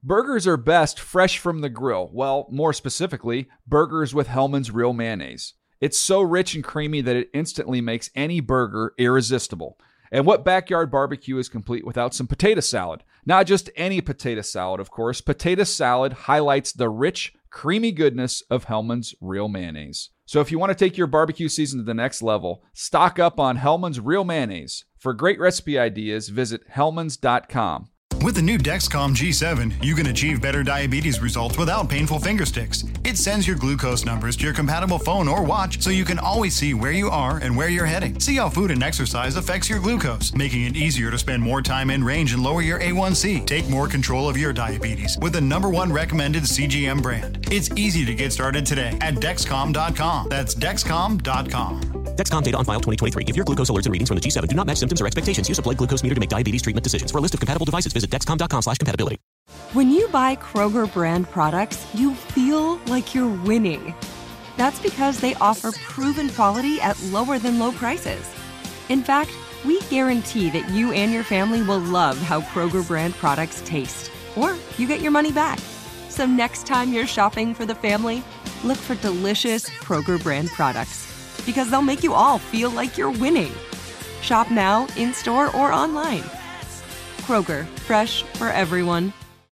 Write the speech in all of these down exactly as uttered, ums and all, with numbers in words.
Burgers are best fresh from the grill. Well, more specifically, burgers with Hellmann's Real Mayonnaise. It's so rich and creamy that it instantly makes any burger irresistible. And what backyard barbecue is complete without some potato salad? Not just any potato salad, of course. Potato salad highlights the rich, creamy goodness of Hellmann's Real Mayonnaise. So if you want to take your barbecue season to the next level, stock up on Hellmann's Real Mayonnaise. For great recipe ideas, visit hellmanns dot com. With the new Dexcom G seven, you can achieve better diabetes results without painful finger sticks. It sends your glucose numbers to your compatible phone or watch so you can always see where you are and where you're heading. See how food and exercise affects your glucose, making it easier to spend more time in range and lower your A one C. Take more control of your diabetes with the number one recommended C G M brand. It's easy to get started today at Dexcom dot com. That's Dexcom dot com. Dexcom data on file twenty twenty-three. If your glucose alerts and readings from the G seven do not match symptoms or expectations, use a blood glucose meter to make diabetes treatment decisions. For a list of compatible devices, visit Dexcom dot com slash compatibility. When you buy Kroger brand products, you feel like you're winning. That's because they offer proven quality at lower than low prices. In fact, we guarantee that you and your family will love how Kroger brand products taste, or you get your money back. So next time you're shopping for the family, look for delicious Kroger brand products, because they'll make you all feel like you're winning. Shop now, in-store, or online. Kroger, fresh for everyone.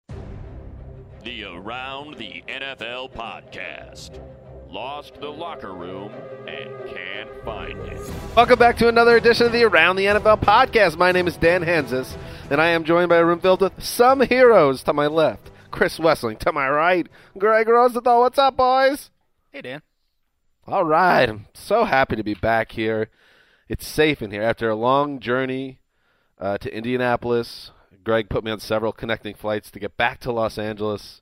The Around the N F L podcast. Lost the locker room and can't find it. Welcome back to another edition of the Around the N F L podcast. My name is Dan Hansis, and I am joined by a room filled with some heroes to my left. Chris Wessling to my right. Greg Rosenthal, what's up, boys? Hey, Dan. All right. I'm so happy to be back here. It's safe in here. After a long journey uh, to Indianapolis, Greg put me on several connecting flights to get back to Los Angeles.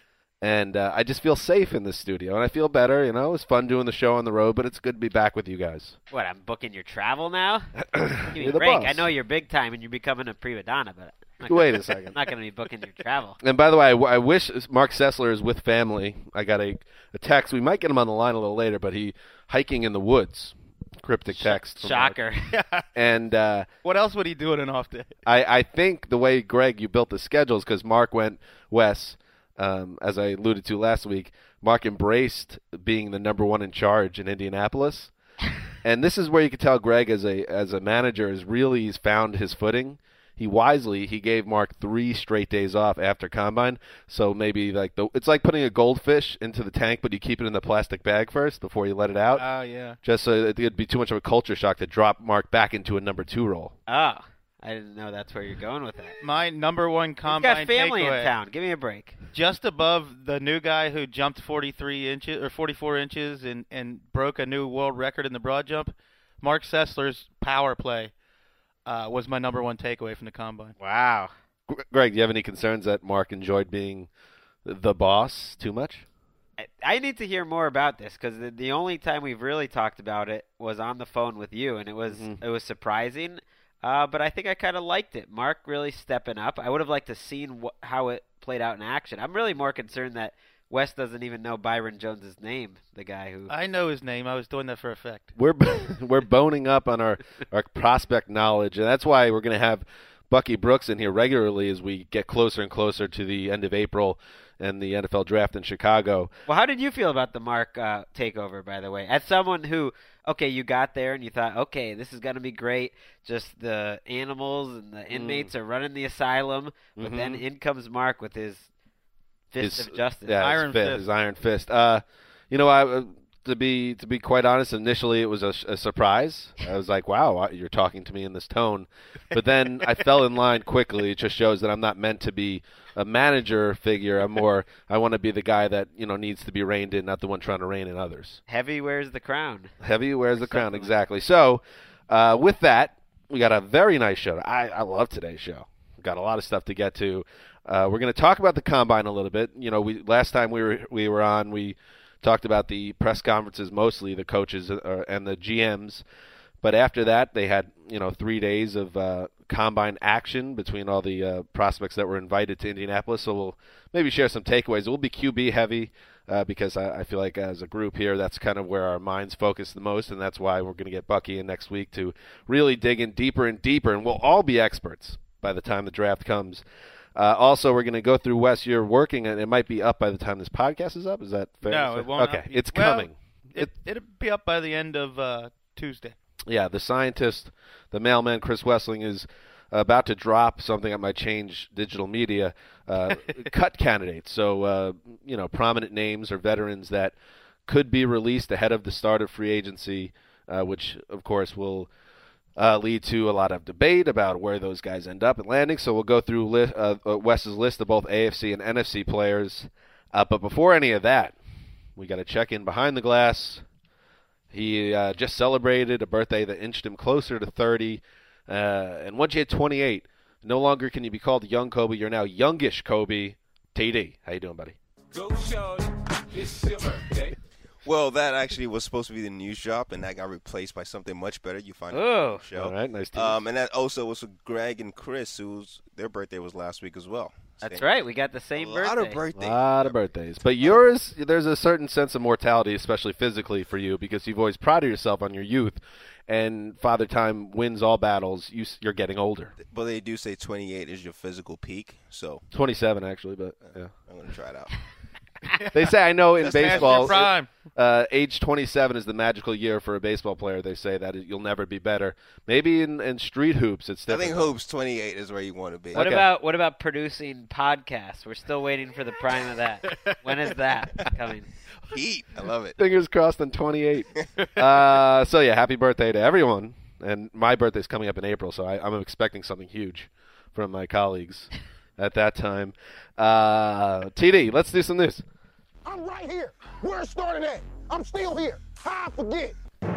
And uh, I just feel safe in this studio, and I feel better. You know, it was fun doing the show on the road, but it's good to be back with you guys. What, I'm booking your travel now? Give me You're a the break. boss. I know you're big time and you're becoming a prima donna, but I'm not Wait gonna, a second. I'm not going to be booking your travel. And by the way, I, w- I wish Mark Sessler is with family. I got a, a text. We might get him on the line a little later, but he hiking in the woods. Cryptic text. from Mark. Shocker. And uh, What else would he do on an off day? I, I think the way, Greg, you built the schedules, because Mark went west, um, as I alluded to last week, Mark embraced being the number one in charge in Indianapolis. And this is where you can tell Greg, as a as a manager, is really he's found his footing. He wisely he gave Mark three straight days off after Combine. So maybe like the it's like putting a goldfish into the tank, but you keep it in the plastic bag first before you let it out. Oh, yeah. Just so it would be too much of a culture shock to drop Mark back into a number two role. Oh, I didn't know that's where you're going with that. My number one He's combine got family takeaway, in town. Give me a break. just above the new guy who jumped forty-three inches or forty-four inches and, and broke a new world record in the broad jump, Mark Sessler's power play uh, was my number one takeaway from the Combine. Wow. Greg, do you have any concerns that Mark enjoyed being the boss too much? I, I need to hear more about this because the, the only time we've really talked about it was on the phone with you, and it was mm-hmm. it was surprising. Uh, but I think I kind of liked it. Mark really stepping up. I would have liked to seen wh- how it played out in action. I'm really more concerned that Wes doesn't even know Byron Jones's name, the guy who... I know his name. I was doing that for effect. We're we're boning up on our, our prospect knowledge, and that's why we're going to have Bucky Brooks in here regularly as we get closer and closer to the end of April and the N F L draft in Chicago. Well, how did you feel about the Mark uh, takeover, by the way? As someone who, okay, you got there and you thought, okay, this is going to be great. Just the animals and the inmates mm. are running the asylum, but mm-hmm. then in comes Mark with his fist his, of justice. Yeah, iron his fist, fist. His iron fist. Uh, you know, I, to be to be quite honest, initially it was a, a surprise. I was like, wow, you're talking to me in this tone. But then I fell in line quickly. It just shows that I'm not meant to be a manager figure. I'm more, I want to be the guy that, you know, needs to be reined in, not the one trying to rein in others. Heavy wears the crown. Heavy wears the crown, exactly. So uh, with that, we got a very nice show. I, I love today's show. We've got a lot of stuff to get to. Uh, we're going to talk about the Combine a little bit. You know, we last time we were we were on, we talked about the press conferences, mostly the coaches uh, and the G Ms. But after that, they had, you know, three days of uh, Combine action between all the uh, prospects that were invited to Indianapolis. So we'll maybe share some takeaways. We'll be Q B heavy uh, because I, I feel like as a group here, that's kind of where our minds focus the most, and that's why we're going to get Bucky in next week to really dig in deeper and deeper, and we'll all be experts by the time the draft comes. Uh, also, we're going to go through, Wes, you're working, and it might be up by the time this podcast is up. Is that fair? No, it won't. Okay, Up. it's Well, coming. It, it'll be up by the end of uh, Tuesday. Yeah, the scientist, the mailman, Chris Wessling, is about to drop something that might change digital media, uh, cut candidates. So, uh, you know, prominent names or veterans that could be released ahead of the start of free agency, uh, which, of course, will uh, lead to a lot of debate about where those guys end up and landing. So we'll go through li- uh, uh, Wes's list of both A F C and N F C players. Uh, but before any of that, we got to check in behind the glass. He uh, just celebrated a birthday that inched him closer to thirty. Uh, and once you hit twenty-eight, no longer can you be called young Kobe. You're now youngish Kobe. T D, how you doing, buddy? Go, Shorty. It's your birthday. Well, that actually was supposed to be the news drop, and that got replaced by something much better. You find it on the show. All right, nice to um, And that also was with Greg and Chris, whose their birthday was last week as well. That's Same. right. We got the same a birthday. lot of birthdays. A lot of birthdays. But yours, there's a certain sense of mortality, especially physically for you, because you've always prided yourself on your youth. And Father Time wins all battles. You, you're getting older. But they do say twenty-eight is your physical peak, so twenty-seven, actually, but yeah. I'm going to try it out. They say, I know in That's past baseball, your prime. uh, age twenty-seven is the magical year for a baseball player. They say that you'll never be better. Maybe in, in street hoops, it's I different. think hoops twenty-eight is where you want to be. What Okay. about what about producing podcasts? We're still waiting for the prime of that. When is that coming? Heat. I love it. Fingers crossed on twenty-eight. uh, so, yeah, happy birthday to everyone. And my birthday's coming up in April, so I, I'm expecting something huge from my colleagues at that time. Uh, T D, let's do some news. I'm right here. Where it started at. I'm still here. How I forget?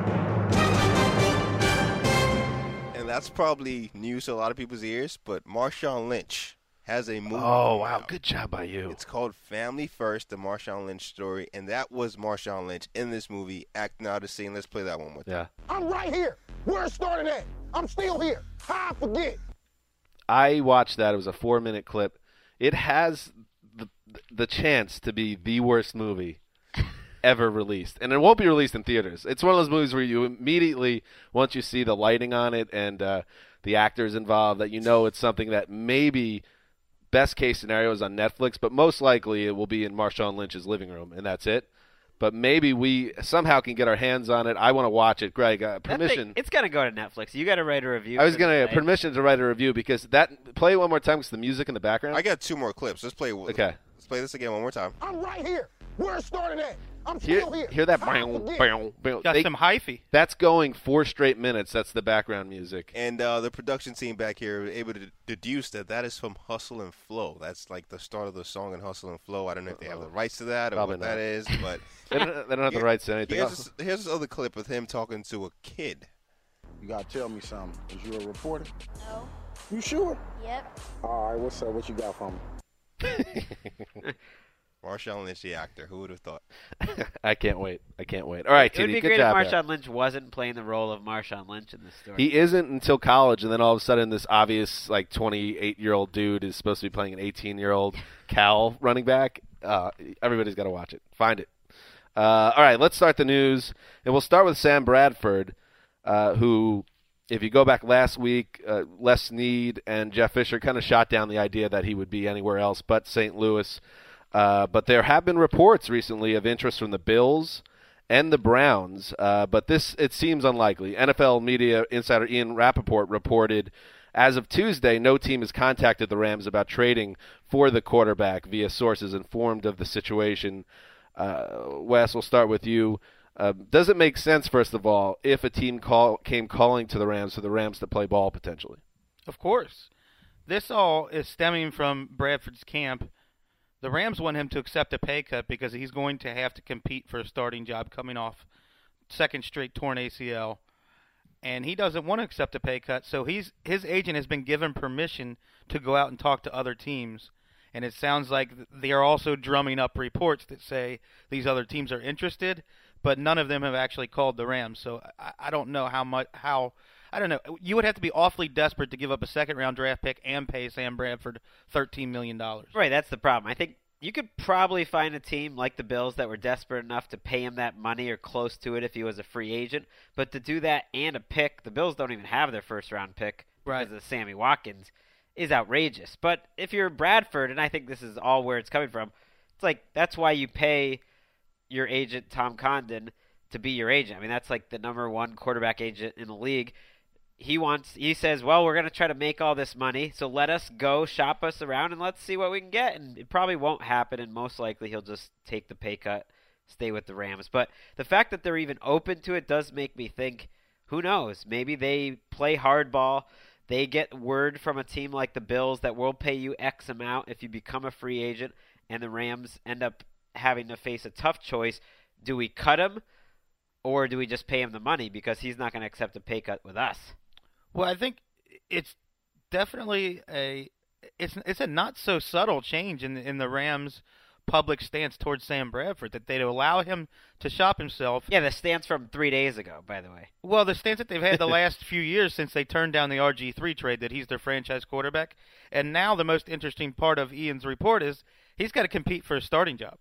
And that's probably news to a lot of people's ears, but Marshawn Lynch has a movie. Oh, wow. out. Good job by you. It's called Family First, the Marshawn Lynch story, and that was Marshawn Lynch in this movie acting out a scene. Let's play that one more time. Yeah. I'm right here. Where it started at. I'm still here. How I forget? I watched that. It was a four-minute clip. It has the the chance to be the worst movie ever released. And it won't be released in theaters. It's one of those movies where you immediately, once you see the lighting on it and uh, the actors involved, that you know it's something that maybe best case scenario is on Netflix, but most likely it will be in Marshawn Lynch's living room, and that's it. But maybe we somehow can get our hands on it. I want to watch it. Greg, uh, That permission. thing- it's got to go to Netflix. You got to write a review. I was for going this, to right? permission to write a review because that play it one more time because the music in the background. I got two more clips. Let's play. Okay. Let's play this again one more time. I'm right here. Where it started at. I'm Hear, still here. hear that? How I Bow, forget? bow, bow. Got They- some hyphy. That's going four straight minutes. That's the background music. And uh, the production team back here were able to deduce that that is from Hustle and Flow. That's like the start of the song in Hustle and Flow. I don't know if they have the rights to that or Probably what that not. is, but They don't, they don't have the Here- rights to anything here's else. this, here's this other clip with him talking to a kid. You got to tell me something. Is you a reporter? No. You sure? Yep. All right, what's up? What you got for me? Marshawn Lynch, the actor. Who would have thought? I can't wait. I can't wait. All right, It would T D, be good great job. if there. Marshawn Lynch wasn't playing the role of Marshawn Lynch in this story. He isn't until college, and then all of a sudden, this obvious like twenty-eight-year-old dude is supposed to be playing an eighteen-year-old Cal running back. Uh, everybody's got to watch it. Find it. Uh, all right, let's start the news, and we'll start with Sam Bradford, uh, who, if you go back last week, uh, Les Snead and Jeff Fisher kind of shot down the idea that he would be anywhere else but Saint Louis. Uh, but there have been reports recently of interest from the Bills and the Browns, uh, but this, it seems unlikely. N F L media insider Ian Rappaport reported, as of Tuesday, no team has contacted the Rams about trading for the quarterback via sources informed of the situation. Uh, Wes, we'll start with you. Uh, does it make sense, first of all, if a team call, came calling to the Rams for the Rams to play ball potentially? Of course. This all is stemming from Bradford's camp. The Rams want him to accept a pay cut because he's going to have to compete for a starting job coming off second straight torn A C L. And he doesn't want to accept a pay cut, so he's his agent has been given permission to go out and talk to other teams. And it sounds like they are also drumming up reports that say these other teams are interested, but none of them have actually called the Rams. So I, I don't know how much how I don't know. You would have to be awfully desperate to give up a second round draft pick and pay Sam Bradford thirteen million dollars. Right, that's the problem. I think you could probably find a team like the Bills that were desperate enough to pay him that money or close to it if he was a free agent. But to do that and a pick, the Bills don't even have their first round pick Right. because of Sammy Watkins. is outrageous. But if you're Bradford, and I think this is all where it's coming from, it's like that's why you pay your agent, Tom Condon, to be your agent. I mean, that's like the number one quarterback agent in the league. He wants. He says, well, we're going to try to make all this money, so let us go shop us around and let's see what we can get. And it probably won't happen, and most likely he'll just take the pay cut, stay with the Rams. But the fact that they're even open to it does make me think, who knows? Maybe they play hardball. They get word from a team like the Bills that will pay you X amount if you become a free agent, and the Rams end up having to face a tough choice. Do we cut him, or do we just pay him the money because he's not going to accept a pay cut with us? Well, I think it's definitely a it's it's a not so subtle change in the, in the Rams' public stance towards Sam Bradford, that they'd allow him to shop himself. Yeah, the stance from three days ago, by the way. Well, the stance that they've had the last few years since they turned down the R G three trade, that he's their franchise quarterback. And now the most interesting part of Ian's report is he's got to compete for a starting job.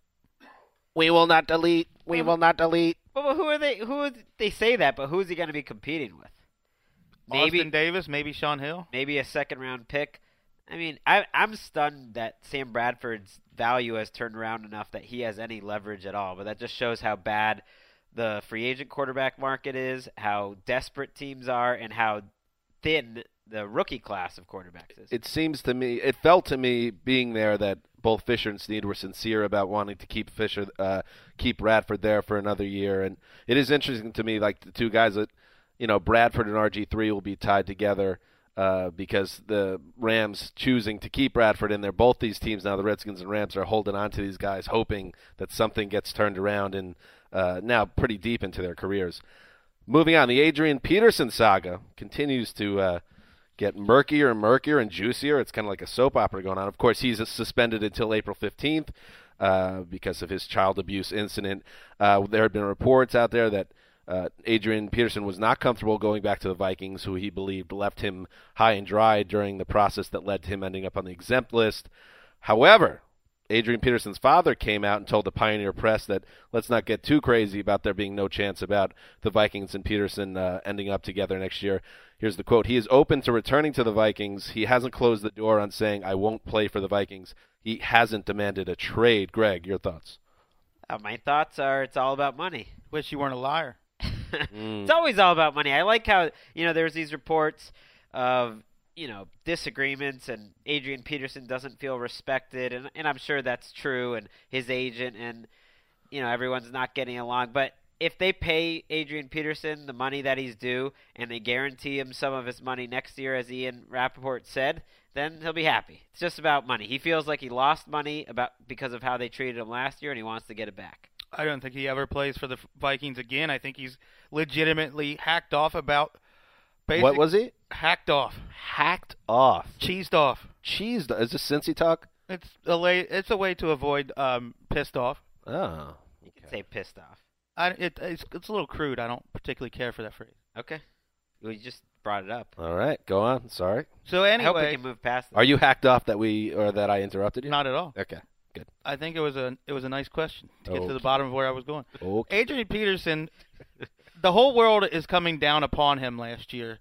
We will not delete. We will not delete. Well, who are they? Who are, they say that, but who is he going to be competing with? Maybe Austin Davis, maybe Sean Hill, maybe a second round pick. I mean, I, I'm stunned that Sam Bradford's value has turned around enough that he has any leverage at all. But that just shows how bad the free agent quarterback market is, how desperate teams are, and how thin the rookie class of quarterbacks is. It seems to me, it felt to me, being there, that both Fisher and Snead were sincere about wanting to keep Fisher, uh, keep Bradford there for another year. And it is interesting to me, like the two guys that, you know, Bradford and R G three will be tied together uh, because the Rams choosing to keep Bradford in there. Both these teams now, the Redskins and Rams, are holding on to these guys, hoping that something gets turned around and uh, now pretty deep into their careers. Moving on, the Adrian Peterson saga continues to uh, get murkier and murkier and juicier. It's kind of like a soap opera going on. Of course, he's suspended until April fifteenth uh, because of his child abuse incident. Uh, there have been reports out there that Uh, Adrian Peterson was not comfortable going back to the Vikings, who he believed left him high and dry during the process that led to him ending up on the exempt list. However, Adrian Peterson's father came out and told the Pioneer Press that let's not get too crazy about there being no chance about the Vikings and Peterson uh, ending up together next year. Here's the quote. He is open to returning to the Vikings. He hasn't closed the door on saying, I won't play for the Vikings. He hasn't demanded a trade. Greg, your thoughts? Uh, my thoughts are it's all about money. Wish you weren't a liar. mm. It's always all about money. I like how, you know, there's these reports of, you know, disagreements and Adrian Peterson doesn't feel respected, and, and I'm sure that's true, and his agent and, you know, everyone's not getting along. But if they pay Adrian Peterson the money that he's due and they guarantee him some of his money next year, as Ian Rappaport said, then he'll be happy. It's just about money. He feels like he lost money about because of how they treated him last year, and he wants to get it back. I don't think he ever plays for the Vikings again. I think he's legitimately hacked off about basic, what was he? Hacked off. Hacked off. Cheesed off. Cheesed. Is this Cincy talk? It's a way. It's a way to avoid um, pissed off. Oh, you can say pissed off. I, it, it's, it's a little crude. I don't particularly care for that phrase. Okay. We just brought it up. All right, go on. Sorry. So anyway, I hope we can move past that. Are you hacked off that we or that I interrupted you? Not at all. Okay. Good. I think it was a it was a nice question to get okay. to the bottom of where I was going. Okay. Adrian Peterson, the whole world is coming down upon him last year.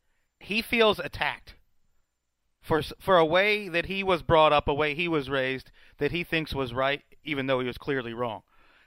He feels attacked for for a way that he was brought up, a way he was raised, that he thinks was right, even though he was clearly wrong.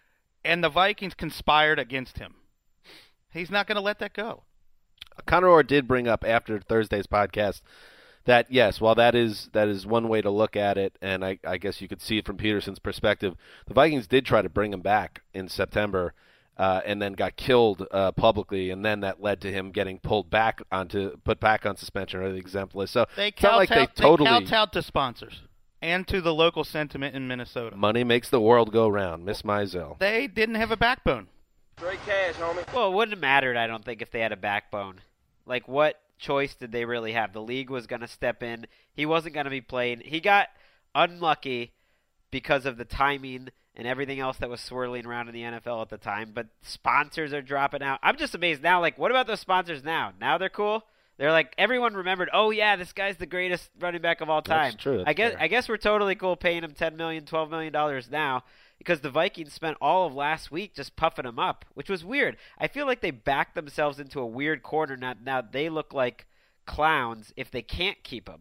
And the Vikings conspired against him. He's not going to let that go. Conor Orr did bring up after Thursday's podcast that, yes, while that is that is one way to look at it, and I, I guess you could see it from Peterson's perspective, the Vikings did try to bring him back in September uh, and then got killed uh, publicly, and then that led to him getting pulled back onto, put back on suspension or the exempt list. So they it's not like they totally... They kowtowed to sponsors and to the local sentiment in Minnesota. Money makes the world go round, Miss Mizell. They didn't have a backbone. Straight cash, homie. Well, it wouldn't have mattered, I don't think, if they had a backbone. Like, what choice did they really have? The league was going to step in. He wasn't going to be playing. He got unlucky because of the timing and everything else that was swirling around in the N F L at the time. But sponsors are dropping out. I'm just amazed now. Like, what about those sponsors now? Now they're cool? They're like, everyone remembered, oh, yeah, this guy's the greatest running back of all time. That's true. That's I guess fair. I guess we're totally cool paying him ten million dollars, twelve million dollars now because the Vikings spent all of last week just puffing him up, which was weird. I feel like they backed themselves into a weird corner. Now, now they look like clowns if they can't keep him.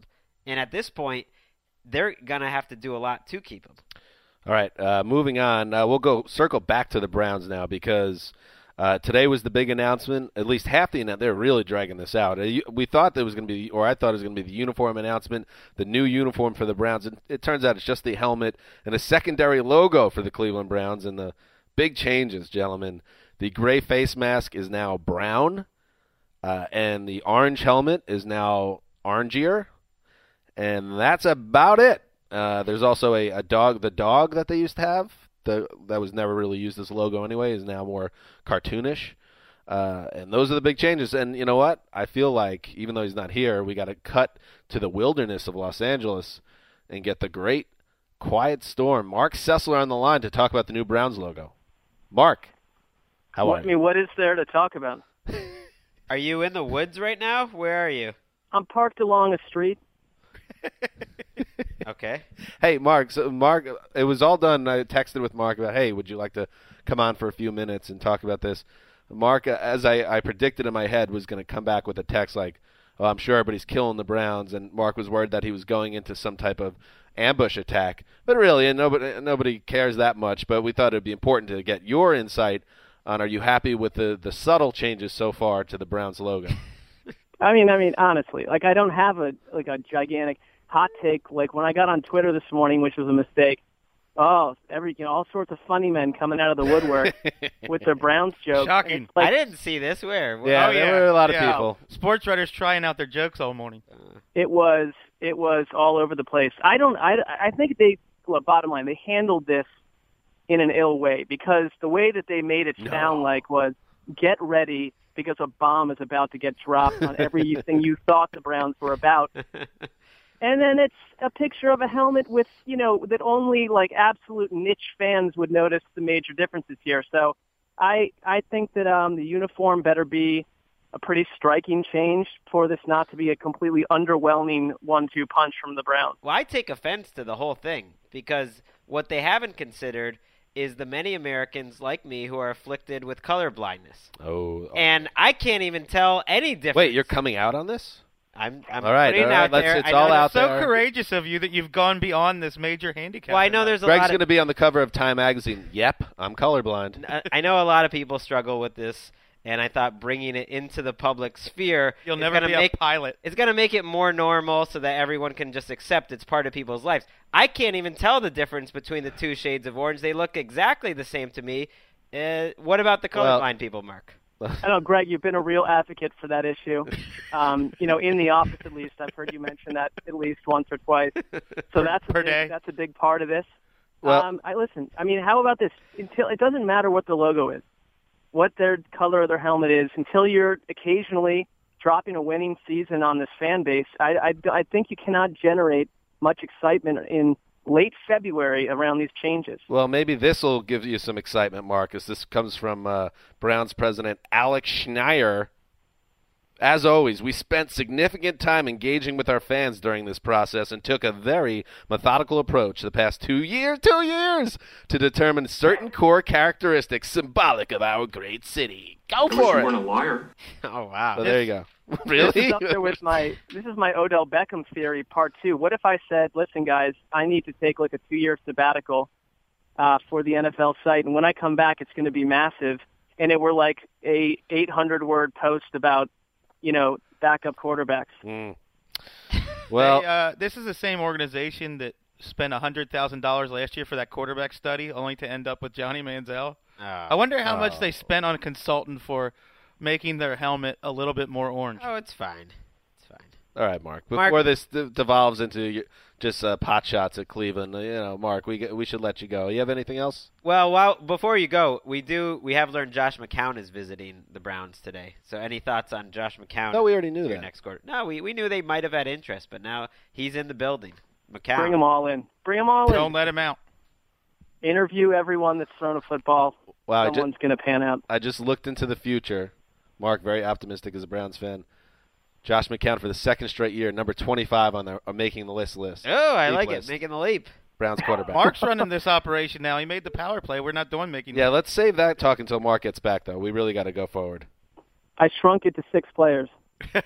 And at this point, they're going to have to do a lot to keep him. All right, uh, moving on. Uh, we'll go circle back to the Browns now because uh, today was the big announcement. At least half the announcement. They're really dragging this out. Uh, we thought there was going to be, or I thought it was going to be the uniform announcement, the new uniform for the Browns. And it turns out it's just the helmet and a secondary logo for the Cleveland Browns. And the big changes, gentlemen. The gray face mask is now brown, uh, and the orange helmet is now orangier. And that's about it. Uh, there's also a, a dog. The dog that they used to have, the, that was never really used as a logo anyway, is now more cartoonish. Uh, and those are the big changes. And you know what? I feel like, even though he's not here, we got to cut to the wilderness of Los Angeles and get the great quiet storm. Mark Sessler on the line to talk about the new Browns logo. Mark, how what, are I you? mean, what is there to talk about? Are you in the woods right now? Where are you? I'm parked along a street. Okay. Hey, Mark. So Mark, it was all done. I texted with Mark about, hey, would you like to come on for a few minutes and talk about this? Mark, as I, I predicted in my head, was going to come back with a text like, oh, I'm sure everybody's killing the Browns. And Mark was worried that he was going into some type of ambush attack. But really, and nobody, nobody cares that much. But we thought it would be important to get your insight on, are you happy with the, the subtle changes so far to the Browns logo? I mean, I mean, honestly, like I don't have a like a gigantic hot take. Like when I got on Twitter this morning, which was a mistake. Oh, every you know, all sorts of funny men coming out of the woodwork with their Browns jokes. Shocking! Like, I didn't see this. Where? Yeah, oh, there yeah. were a lot yeah. of people. Sports writers trying out their jokes all morning. It was it was all over the place. I don't. I I think they. Well, bottom line, they handled this in an ill way because the way that they made it No. sound like was get ready because a bomb is about to get dropped on everything you thought the Browns were about. And then it's a picture of a helmet with, you know, that only like absolute niche fans would notice the major differences here. So I I think that um, the uniform better be a pretty striking change for this not to be a completely underwhelming one two punch from the Browns. Well, I take offense to the whole thing because what they haven't considered is the many Americans like me who are afflicted with color blindness. Oh, oh. And I can't even tell any difference. Wait, you're coming out on this? I'm, I'm all right, putting all it right. out Let's, there. it's I know all that- out So there. courageous of you that you've gone beyond this major handicap. Well, I know there's a Greg's lot going to of. be on the cover of Time magazine. Yep, I'm colorblind. I- I know a lot of people struggle with this, and I thought bringing it into the public sphere You'll is never gonna be make a pilot. it's going to make it more normal so that everyone can just accept it's part of people's lives. I can't even tell the difference between the two shades of orange. They look exactly the same to me. Uh, what about the colorblind Well- people, Mark? I know, Greg, you've been a real advocate for that issue. Um, you know, in the office at least, I've heard you mention that at least once or twice. So that's a Per big, day. that's a big part of this. Well- um, I listen. I mean, how about this? Until it doesn't matter what the logo is, what their color of their helmet is, until you're occasionally dropping a winning season on this fan base. I, I, I think you cannot generate much excitement in late February around these changes. Well, maybe this will give you some excitement, Marcus. This comes from uh, Browns president Alex Schneier. As always, we spent significant time engaging with our fans during this process and took a very methodical approach the past two years, two years, to determine certain core characteristics symbolic of our great city. Go for it. a liar. Oh, wow. So there you go. This Really? is up there with my. This is my Odell Beckham theory, part two. What if I said, "Listen, guys, I need to take like a two-year sabbatical uh, for the N F L site, and when I come back, it's going to be massive." And it were like a eight hundred word post about, you know, backup quarterbacks. Mm. Well, Hey, uh, this is the same organization that spent one hundred thousand dollars last year for that quarterback study, only to end up with Johnny Manziel. Oh. I wonder how much Oh. they spent on a consultant for making their helmet a little bit more orange. Oh, it's fine. It's fine. all right, Mark. Mark- Before this d- devolves into your- just uh, pot shots at Cleveland, uh, you know, Mark, we g- we should let you go. You have anything else? Well, while before you go, we do we have learned Josh McCown is visiting the Browns today. So, any thoughts on Josh McCown? No, we already knew your that. next quarter. No, we we knew they might have had interest, but now he's in the building. McCown. Bring them all in. Bring them all Don't in. let him out. Interview everyone that's thrown a football. Wow, I ju- Someone's going to pan out. I just looked into the future. Mark, very optimistic as a Browns fan. Josh McCown for the second straight year, number twenty-five on the uh, making the list list. Oh, I Deep like list. it. Making the leap. Browns quarterback. Mark's running this operation now. He made the power play. We're not doing making. Yeah, let's save that talk until Mark gets back, though. We really got to go forward. I shrunk it to six players. All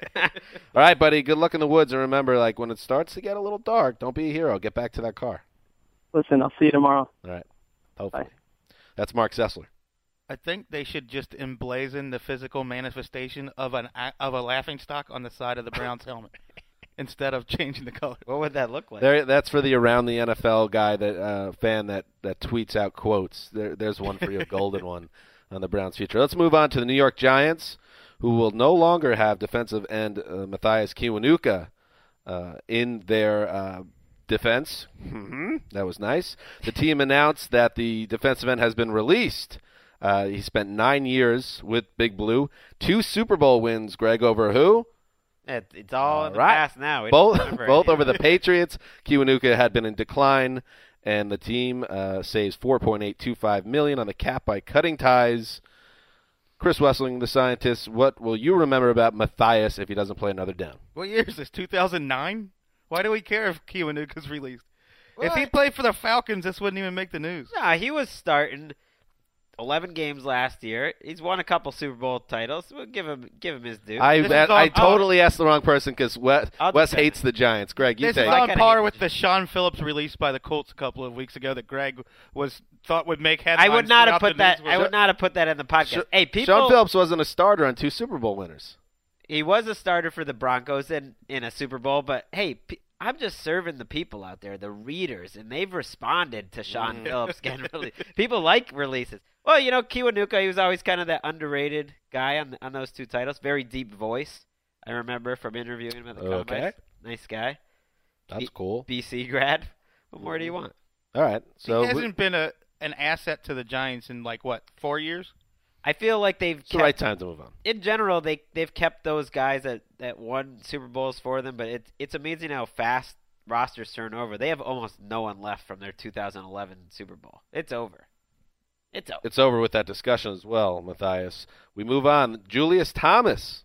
right, buddy. Good luck in the woods. And remember, like when it starts to get a little dark, don't be a hero. Get back to that car. Listen, I'll see you tomorrow. All right. Hopefully. Bye. That's Mark Sessler. I think they should just emblazon the physical manifestation of an of a laughingstock on the side of the Browns helmet instead of changing the color. What would that look like? There, that's for the Around the N F L guy, that uh, fan that, that tweets out quotes. There, there's one for you, a golden one on the Browns' future. Let's move on to the New York Giants, who will no longer have defensive end uh, Mathias Kiwanuka uh, in their uh, defense. Mm-hmm. That was nice. The team announced that the defensive end has been released. Uh, he spent nine years with Big Blue. Two Super Bowl wins, Greg, over who? It, it's all, all in the right. past now. We both don't both over the Patriots. Kiwanuka had been in decline, and the team uh, saves four point eight two five million dollars on the cap by cutting ties. Chris Wessling, the scientist, what will you remember about Mathias if he doesn't play another down? What year is this, two thousand nine? Why do we care if Kiwanuka's released? Well, if he played for the Falcons, this wouldn't even make the news. Nah, he was starting eleven games last year. He's won a couple Super Bowl titles. We'll give him give him his due. I I, on, I totally oh, asked the wrong person because Wes, Wes hates it. the Giants. Greg, you this take is on par with the Sean Phillips release by the Colts a couple of weeks ago that Greg was thought would make headlines. I would not have put that. I would not have put that in the podcast. Sh- hey, people. Sean Phillips wasn't a starter on two Super Bowl winners. He was a starter for the Broncos in in a Super Bowl, but hey. P- I'm just serving the people out there, the readers, and they've responded to Sean mm. Phillips getting released. People like releases. Well, you know, Kiwanuka, he was always kind of that underrated guy on on those two titles. Very deep voice, I remember from interviewing him at the okay. Combine. Nice guy. That's B- cool. B C grad. What more do you want? All right. So he hasn't we- been a an asset to the Giants in, like, what, four years? I feel like they've it's kept, the right time to move on. In general, they, they've kept those guys that, that won Super Bowls for them, but it's, it's amazing how fast rosters turn over. They have almost no one left from their two thousand eleven Super Bowl. It's over. It's over. It's over with that discussion as well, Mathias. We move on. Julius Thomas.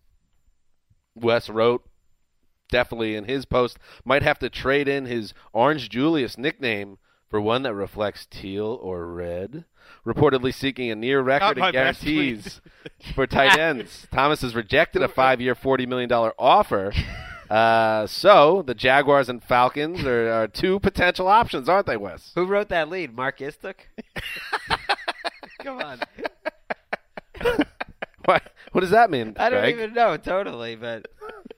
Wes wrote, definitely in his post, might have to trade in his Orange Julius nickname for one that reflects teal or red. Reportedly seeking a near record in guarantees for tight ends. Thomas has rejected a five-year, forty million dollars offer. Uh, so the Jaguars and Falcons are, are two potential options, aren't they, Wes? Who wrote that lead? Mark Istuk? Come on. What, what does that mean, I don't Greg? even know, totally, but,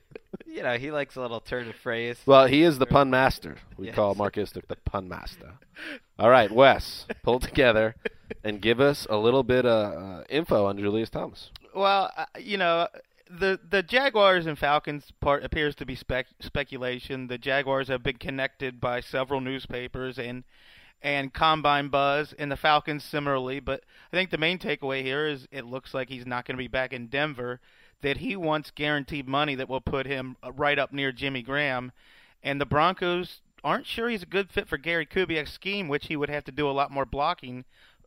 you know, he likes a little turn of phrase. Well, he is the pun master. We yes. call Mark Istuk the pun master. All right, Wes, pull together and give us a little bit of uh, info on Julius Thomas. Well, uh, you know, the the Jaguars and Falcons part appears to be spec- speculation. The Jaguars have been connected by several newspapers and and Combine buzz, and the Falcons similarly. But I think the main takeaway here is it looks like he's not going to be back in Denver, that he wants guaranteed money that will put him right up near Jimmy Graham. And the Broncos aren't sure he's a good fit for Gary Kubiak's scheme, which he would have to do a lot more blocking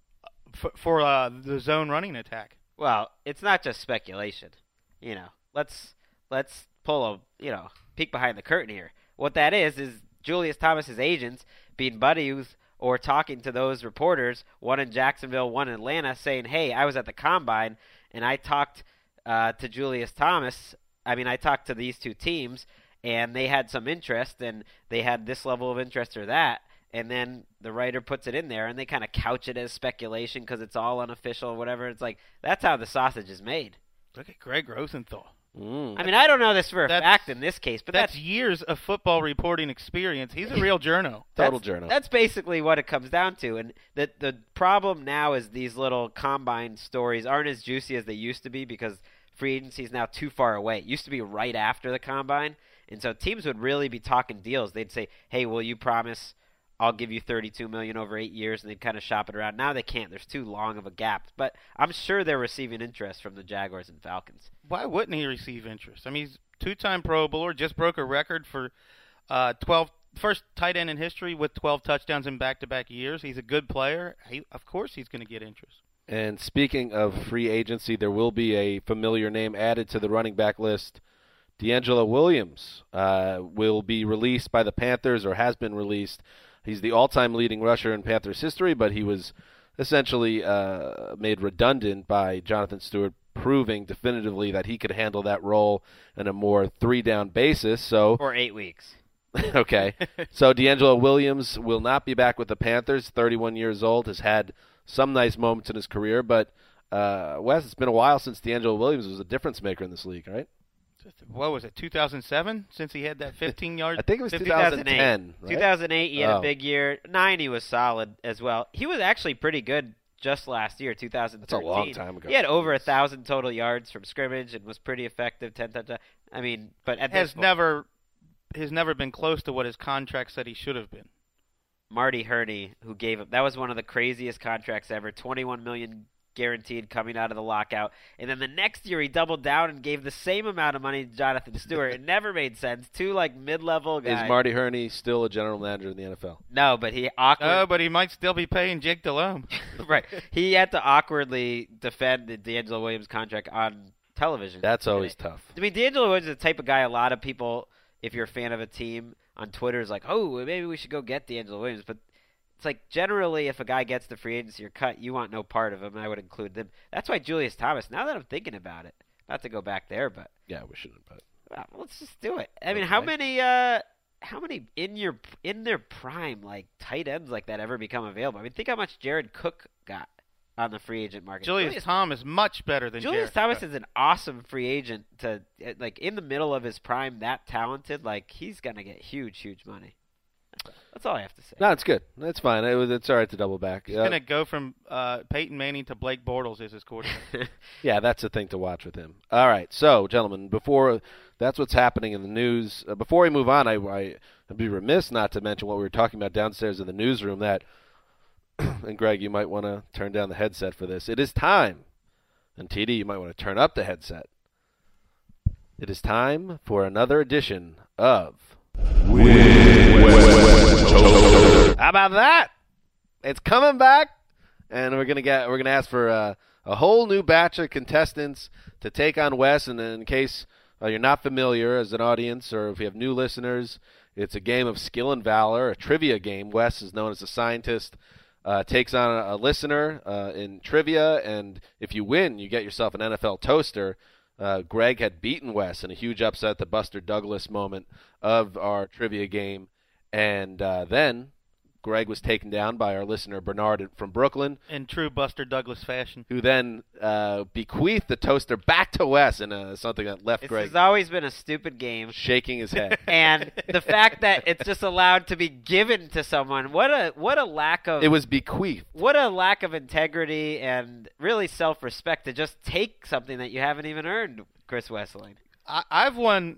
for, for uh, the zone running attack. Well, it's not just speculation. You know, let's let's pull a, you know, peek behind the curtain here. What that is is Julius Thomas's agents being buddies or talking to those reporters, one in Jacksonville, one in Atlanta, saying, hey, I was at the Combine, and I talked uh, to Julius Thomas. I mean, I talked to these two teams, and they had some interest, and they had this level of interest or that. And then the writer puts it in there, and they kind of couch it as speculation because it's all unofficial or whatever. It's like, that's how the sausage is made. Look at Greg Rosenthal. Mm. I mean, I don't know this for a that's, fact in this case, but that's, that's years of football reporting experience. He's a real journo. Total that's, journo. That's basically what it comes down to. And the the problem now is these little Combine stories aren't as juicy as they used to be because free agency is now too far away. It used to be right after the Combine, and so teams would really be talking deals. They'd say, hey, will you promise I'll give you thirty-two million dollars over eight years, and they'd kind of shop it around. Now they can't. There's too long of a gap. But I'm sure they're receiving interest from the Jaguars and Falcons. Why wouldn't he receive interest? I mean, he's two-time Pro Bowler, just broke a record for uh, twelve, first tight end in history with twelve touchdowns in back-to-back years. He's a good player. He, of course he's going to get interest. And speaking of free agency, there will be a familiar name added to the running back list. DeAngelo Williams uh, will be released by the Panthers or has been released. He's the all-time leading rusher in Panthers history, but he was essentially uh, made redundant by Jonathan Stewart proving definitively that he could handle that role in a more three-down basis. So For eight weeks. Okay. So D'Angelo Williams will not be back with the Panthers, thirty-one years old, has had some nice moments in his career, but uh, Wes, it's been a while since D'Angelo Williams was a difference maker in this league, right? What was it, two thousand seven, since he had that fifteen-yard? I think it was two thousand eight. two thousand ten, right? two thousand eight, he had Oh. a big year. Nine, he was solid as well. He was actually pretty good just last year, two thousand thirteen. That's a long time ago. He had over a thousand total yards from scrimmage and was pretty effective. Ten touchdowns. I mean, but at has this point, never, has never been close to what his contract said he should have been. Marty Hurney, who gave him, that was one of the craziest contracts ever. twenty-one million dollars guaranteed coming out of the lockout. And then the next year he doubled down and gave the same amount of money to Jonathan Stewart. It never made sense. Two like mid-level guys. Is Marty Hurney still a general manager in the N F L? No, but he awkward. Oh, but he might still be paying Jake Delhomme. Right. He had to awkwardly defend the D'Angelo Williams contract on television. That's always tough. I mean, D'Angelo Williams is the type of guy a lot of people, if you're a fan of a team on Twitter, is like, oh, maybe we should go get D'Angelo Williams. But it's like generally if a guy gets the free agency or cut, you want no part of him, and I would include them. That's why Julius Thomas, now that I'm thinking about it, not to go back there, but yeah, we shouldn't. But well, let's just do it. I mean, Okay. how many uh, how many in your in their prime like tight ends like that ever become available? I mean, think how much Jared Cook got on the free agent market. Julius, Julius Thomas much better than Julius Jared Thomas Cook. is an awesome free agent to like in the middle of his prime, that talented. Like he's gonna get huge, huge money. That's all I have to say. No, it's good. That's fine. It was, it's all right to double back. He's Uh, going to go from uh, Peyton Manning to Blake Bortles as his quarterback. Yeah, that's the thing to watch with him. All right, so gentlemen, before that's what's happening in the news. Uh, before we move on, I, I I'd be remiss not to mention what we were talking about downstairs in the newsroom. That, and Greg, you might want to turn down the headset for this. It is time, and T D, you might want to turn up the headset. It is time for another edition of. How about that? It's coming back, and we're gonna get we're gonna ask for uh, a whole new batch of contestants to take on Wes. And in case uh, you're not familiar as an audience, or if you have new listeners, it's a game of skill and valor, a trivia game. Wes is known as a scientist. Uh, takes on a, a listener uh, in trivia, and if you win, you get yourself an N F L toaster. Uh, Greg had beaten Wes in a huge upset, the Buster Douglas moment of our trivia game. And uh, then Greg was taken down by our listener, Bernard from Brooklyn. In true Buster Douglas fashion. Who then uh, bequeathed the toaster back to Wes in uh, something that left This Greg has always been a stupid game. shaking his head. And the fact that it's just allowed to be given to someone, what a what a lack of It was bequeathed. what a lack of integrity and really self-respect to just take something that you haven't even earned, Chris Wesseling. I, I've won,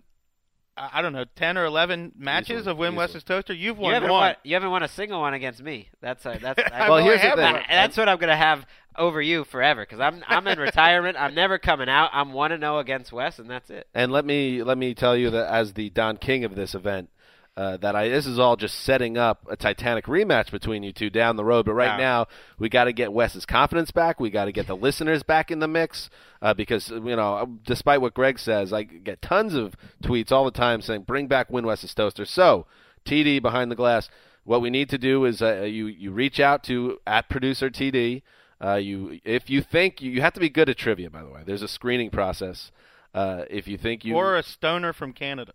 I I don't know, ten or eleven matches Easily, of Win easily. Wes's Toaster. You've You won haven't one. won. You haven't won a single one against me. That's a, that's. I, Well, here's the have thing. one. that's what I'm gonna have over you forever because I'm I'm in retirement. I'm never coming out. I'm one and zero against Wes, and that's it. And let me let me tell you that as the Don King of this event, uh, that I this is all just setting up a Titanic rematch between you two down the road. But right Wow. now, we got to get Wes's confidence back. We got to get the listeners back in the mix uh, because you know, despite what Greg says, I get tons of tweets all the time saying, "Bring back Win Wes's Toaster." So, T D behind the glass. What we need to do is uh, you you reach out to at producer T D. Uh, you if you think you, you have to be good at trivia. By the way, there's a screening process. Uh, if you think you Or a stoner from Canada.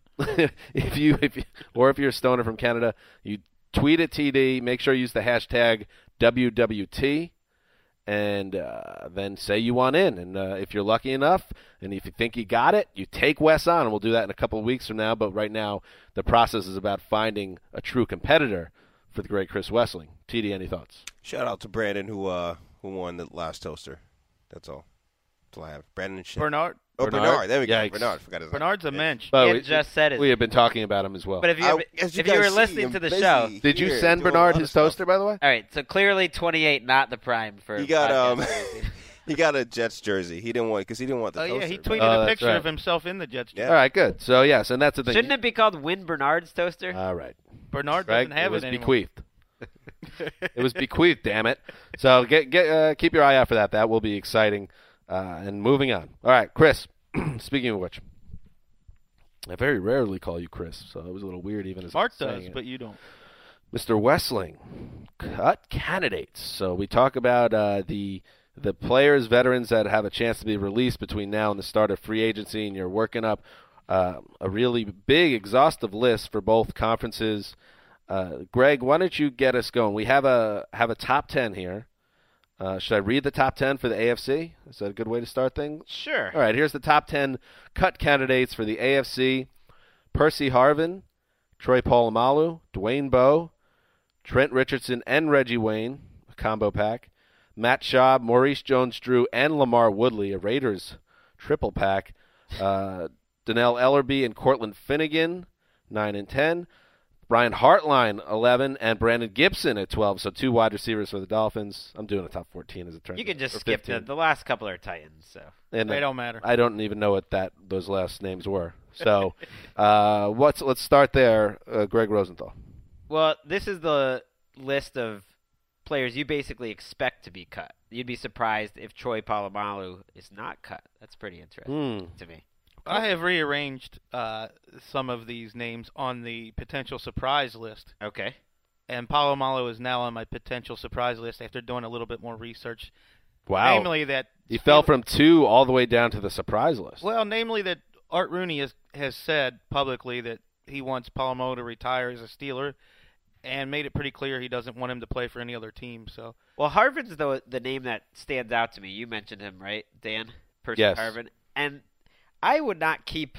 if you if you, or if you're a stoner from Canada, you tweet at T D. Make sure you use the hashtag W W T, and uh, then say you want in. And uh, if you're lucky enough, and if you think you got it, you take Wes on. And we'll do that in a couple of weeks from now. But right now, the process is about finding a true competitor for the great Chris Wesseling. T D, any thoughts? Shout out to Brandon who uh who won the last toaster. That's all. That's all I have. Brandon and shit. Bernard. Oh, Bernard? Bernard. There we go. Yikes. Bernard. Forgot his name. Bernard's a Yeah. mensch. Well, He we, had just said it. we have been talking about him as well. But if you I- as you if you guys were see, listening I'm to the busy show, Did you here send doing Bernard other his stuff. toaster, by the way? all right. So clearly twenty-eight, not the prime for. He got um podcast. he got a Jets jersey. He didn't want because he didn't want the Oh, toaster. yeah, he but- tweeted Oh, a that's picture right. of himself in the Jets. Yeah. All right, good. So, yes, and that's the thing. Shouldn't it be called Win Bernard's toaster? All right. Bernard Greg, doesn't have it was it anymore. bequeathed. It was bequeathed, damn it. So get get uh, keep your eye out for that. That will be exciting. Uh, and moving on. All right, Chris. Speaking of which, I very rarely call you Chris, so it was a little weird even as Mark I'm saying does, it. but you don't. Mister Wesseling, cut candidates. So we talk about uh, the the players, veterans that have a chance to be released between now and the start of free agency, and you're working up uh, a really big, exhaustive list for both conferences. Uh, Greg, why don't you get us going? We have a have a top ten here. Uh, should I read the top ten for the A F C? Is that a good way to start things? Sure. All right, here's the top ten cut candidates for the A F C. Percy Harvin, Troy Polamalu, Dwayne Bowe, Trent Richardson, and Reggie Wayne, a combo pack. Matt Schaub, Maurice Jones-Drew, and Lamar Woodley, a Raiders triple pack. Uh, Donnell Ellerbe and Cortland Finnegan, nine and ten. Brian Hartline, eleven, and Brandon Gibson at twelve. So two wide receivers for the Dolphins. I'm doing a top fourteen as it turns out. You can just or skip the, fifteen. the last couple are Titans. So And They then- don't matter. I don't even know what that those last names were. So uh, what's, let's start there. Uh, Greg Rosenthal. Well, this is the list of players you basically expect to be cut. You'd be surprised if Troy Polamalu is not cut. That's pretty interesting Hmm. to me. I have rearranged uh, some of these names on the potential surprise list. Okay. And Polamalu is now on my potential surprise list after doing a little bit more research. Wow. Namely that He fell from two all the way down to the surprise list. Well, namely that Art Rooney has, has said publicly that he wants Polamalu to retire as a Steeler and made it pretty clear he doesn't want him to play for any other team. So, Well, Harvin's the the name that stands out to me. You mentioned him, right, Dan? Percy Yes. Harvin. And I would not keep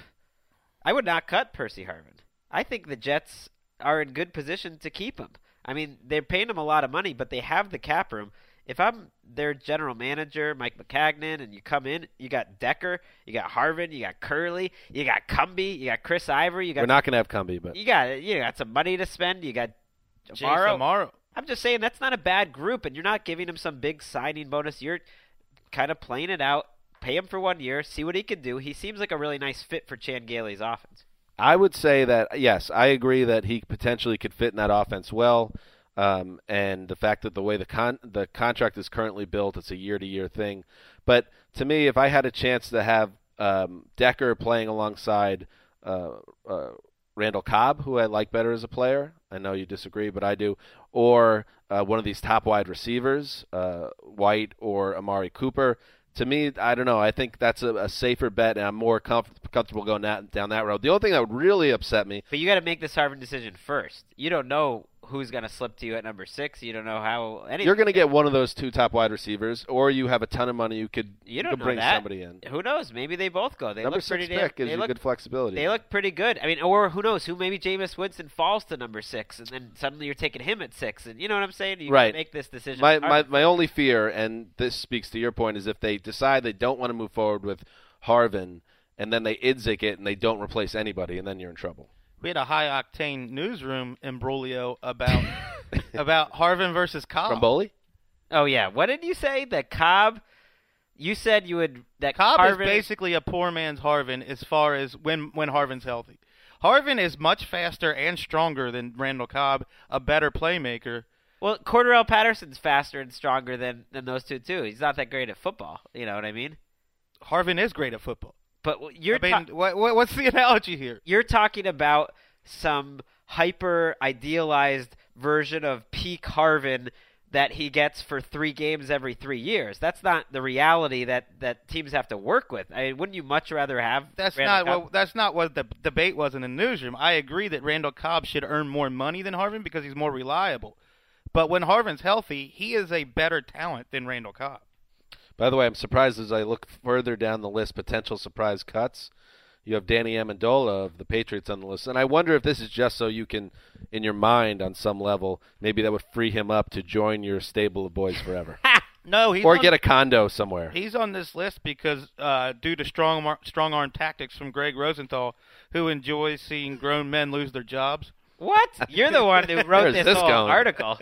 I would not cut Percy Harvin. I think the Jets are in good position to keep him. I mean, they're paying him a lot of money, but they have the cap room. If I'm their general manager, Mike McCagnon, and you come in, you got Decker, you got Harvin, you got Curley, you got Cumbie, you got Chris Ivory, you got We're not going to have Cumbie, but you got you got some money to spend, you got Jason Amaro. Amaro. I'm just saying that's not a bad group, and you're not giving him some big signing bonus. You're kind of playing it out. Pay him for one year, see what he can do. He seems like a really nice fit for Chan Gailey's offense. I would say that, yes, I agree that he potentially could fit in that offense well. Um, and the fact that the way the con- the contract is currently built, it's a year-to-year thing. But to me, if I had a chance to have um, Decker playing alongside uh, uh, Randall Cobb, who I like better as a player, I know you disagree, but I do, or uh, one of these top wide receivers, uh, White or Amari Cooper, to me, I don't know. I think that's a, a safer bet, and I'm more comf- comfortable going that, down that road. The only thing that would really upset me, But you got to make this Harvin decision first. You don't know who's going to slip to you at number six. You don't know how anything. you're going to get one of those two top wide receivers, or you have a ton of money. You could You don't could know bring that. somebody in. Who knows? Maybe they both go. They Number look six pretty pick damn, gives they you look, good flexibility. They look pretty good. I mean, or who knows? Who maybe Jameis Winston falls to number six, and then suddenly you're taking him at six, and you know what I'm saying? You right. can make this decision. My, my Harvin- my only fear, and this speaks to your point, is if they decide they don't want to move forward with Harvin, and then they idzik it and they don't replace anybody, and then you're in trouble. We had a high-octane newsroom imbroglio about about Harvin versus Cobb. From Boley? Oh yeah, what did you say? That Cobb? You said you would that Cobb Harvin, is basically a poor man's Harvin as far as when when Harvin's healthy. Harvin is much faster and stronger than Randall Cobb, a better playmaker. Well, Cordarrelle Patterson's faster and stronger than, than those two too. He's not that great at football. You know what I mean? Harvin is great at football. But you're I mean, ta- what, what, what's the analogy here? You're talking about some hyper idealized version of peak Harvin that he gets for three games every three years. That's not the reality that, that teams have to work with. I mean, wouldn't you much rather have? That's Randall not Cobb? what that's not what the debate was in the newsroom. I agree that Randall Cobb should earn more money than Harvin because he's more reliable. But when Harvin's healthy, he is a better talent than Randall Cobb. By the way, I'm surprised as I look further down the list, potential surprise cuts. You have Danny Amendola of the Patriots on the list. And I wonder if this is just so you can, in your mind on some level, maybe that would free him up to join your stable of boys forever. No, he's or on, get a condo somewhere. He's on this list because uh, due to strong mar- strong arm tactics from Greg Rosenthal, who enjoys seeing grown men lose their jobs. What? You're the one who wrote Where's this, this whole going? article.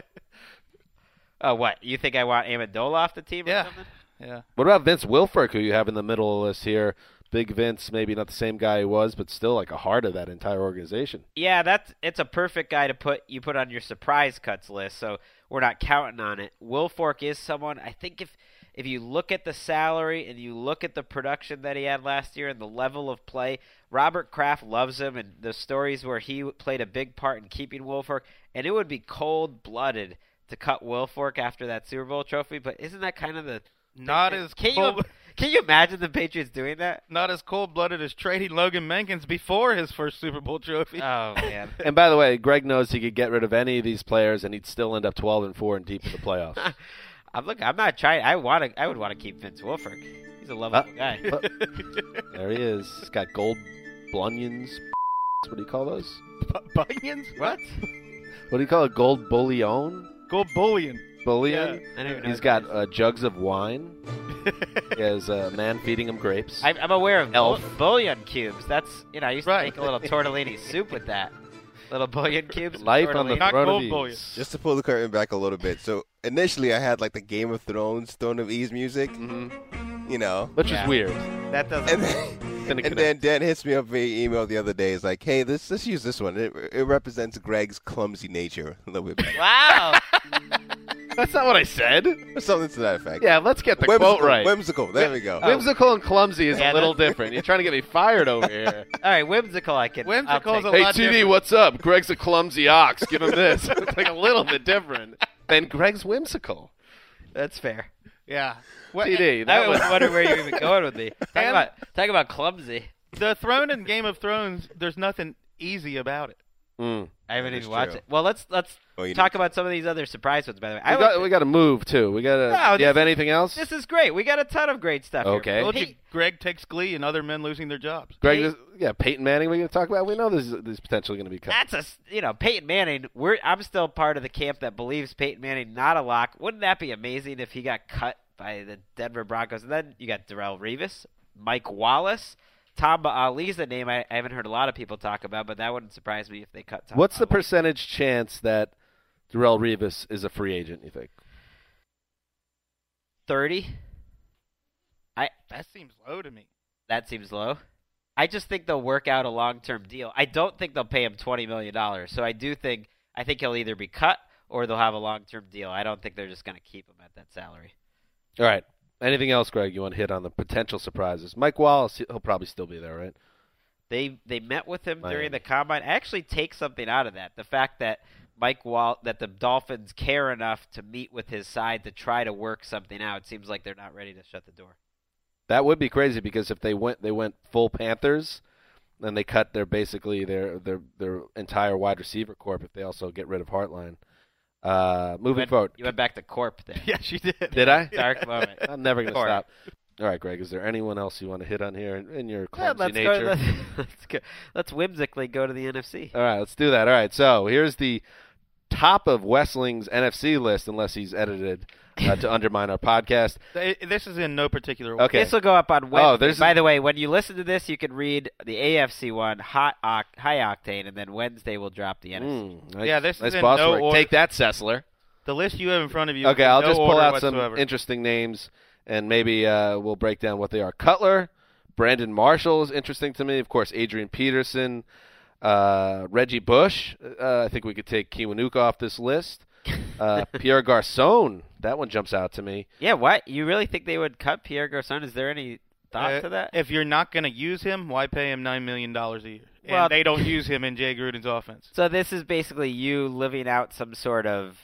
Oh, what? You think I want Amendola off the team or Yeah. something? Yeah. What about Vince Wilfork, who you have in the middle of the list here? Big Vince, maybe not the same guy he was, but still like a heart of that entire organization. Yeah, that's it's a perfect guy to put you put on your surprise cuts list. So we're not counting on it. Wilfork is someone I think if if you look at the salary and you look at the production that he had last year and the level of play, Robert Kraft loves him, and the stories where he played a big part in keeping Wilfork, and it would be cold blooded to cut Wilfork after that Super Bowl trophy. But isn't that kind of the Not as Can cold. you can you imagine the Patriots doing that? Not as cold-blooded as trading Logan Mankins before his first Super Bowl trophy. Oh man. And by the way, Greg knows he could get rid of any of these players, and he'd still end up twelve and four and deep in the playoffs. I'm look. I'm not trying. I want to. I would want to keep Vince Wilfork. He's a lovable Uh, guy. uh, there he is. He's got gold bunions. What do you call those? B- bunions? What? What do you call it? Gold bullion? Gold bullion. Bullion? Yeah, I don't even know He's what got uh, jugs of wine. He has a man feeding him grapes. I'm, I'm aware of Elf. bull- bouillon cubes. That's you know. I used to Right. make a little tortellini soup with that. Little bouillon cubes. with Life on the tortellini. Not throne gold of bullion. ease. Just to pull the curtain back a little bit. So initially, I had like the Game of Thrones Throne of Ease music. Mhm. You know, Which Yeah. is weird. That doesn't. and then, Didn't and connect. then Dan hits me up via email the other day. It's like, hey, let's let's use this one. It, it represents Greg's clumsy nature a little bit better. Wow. That's not what I said. Or something to that effect. Yeah, let's get the Whimsical, quote right. Whimsical. There we go. Whimsical and clumsy is Yeah, a little that's- different. You're trying to get me fired over here. All right, whimsical. I can. Whimsical's I'll a take. lot Hey, T D, different. what's up? Greg's a clumsy ox. Give him this. It's like a little bit different. Then Greg's whimsical. That's fair. Yeah. What, T D, I that was was wondering where you're even going with me. Talk And- about talk about clumsy. The throne in Game of Thrones, there's nothing easy about it. Mm. I haven't That is even watched true. it. Well, let's let's Oh, you talk need- about some of these other surprise ones. By the way, I We would- got, we got to move, too. We got to. No, do you have this- anything else? this is great. We got a ton of great stuff. Okay. Here. Told you, Hey, Greg takes glee in other men losing their jobs. Greg, Hey- this- yeah, Peyton Manning, we're going to talk about. We know this is, this is potentially going to be cut. that's a s- you know Peyton Manning. We're I'm still part of the camp that believes Peyton Manning not a lock. Wouldn't that be amazing if he got cut by the Denver Broncos? And then you got Darrelle Revis, Mike Wallace. Tamba Ali's a name I, I haven't heard a lot of people talk about, but that wouldn't surprise me if they cut Tamba What's the Ali. percentage chance that Darrelle Revis is a free agent, you think? thirty. I That seems low to me. That seems low. I just think they'll work out a long-term deal. I don't think they'll pay him twenty million dollars. So I do think I think he'll either be cut or they'll have a long-term deal. I don't think they're just going to keep him at that salary. All right. Anything else, Greg, you want to hit on the potential surprises? Mike Wallace, he'll probably still be there, right? They they met with him Miami. during the combine. I actually take something out of that. The fact that Mike Wall that the Dolphins care enough to meet with his side to try to work something out. It seems like they're not ready to shut the door. That would be crazy because if they went they went full Panthers, then they cut their basically their their their entire wide receiver corp if they also get rid of Hartline. Uh, moving You went, forward, you went back to Corp there. Yeah, she did. did I? Dark moment. I'm never going to Corp. stop. All right, Greg. Is there anyone else you want to hit on here in, in your Yeah, clumsy let's nature? go. Let's, let's go. Let's whimsically go to the N F C. All right, let's do that. All right, so here's the top of Westling's N F C list, unless he's edited uh, to undermine our podcast. Th- This is in no particular order. Okay. This will go up on Wednesday. Oh, there's By a- the way, when you listen to this, you can read the A F C one, hot oct- high octane, and then Wednesday we'll drop the N F C. Mm, nice, Yeah, this is nice in boss no work. order. Take that, Sessler. The list you have in front of you. Okay, is I'll no just pull order out whatsoever. some interesting names, and maybe uh, we'll break down what they are. Cutler, Brandon Marshall is interesting to me. Of course, Adrian Peterson, uh, Reggie Bush. Uh, I think we could take Kiwanuka off this list. Uh, Pierre Garcon, that one jumps out to me. Yeah, what? You really think they would cut Pierre Garcon? Is there any thought Uh, to that? If you're not going to use him, why pay him nine million dollars a year? And Well- they don't use him in Jay Gruden's offense. So this is basically you living out some sort of,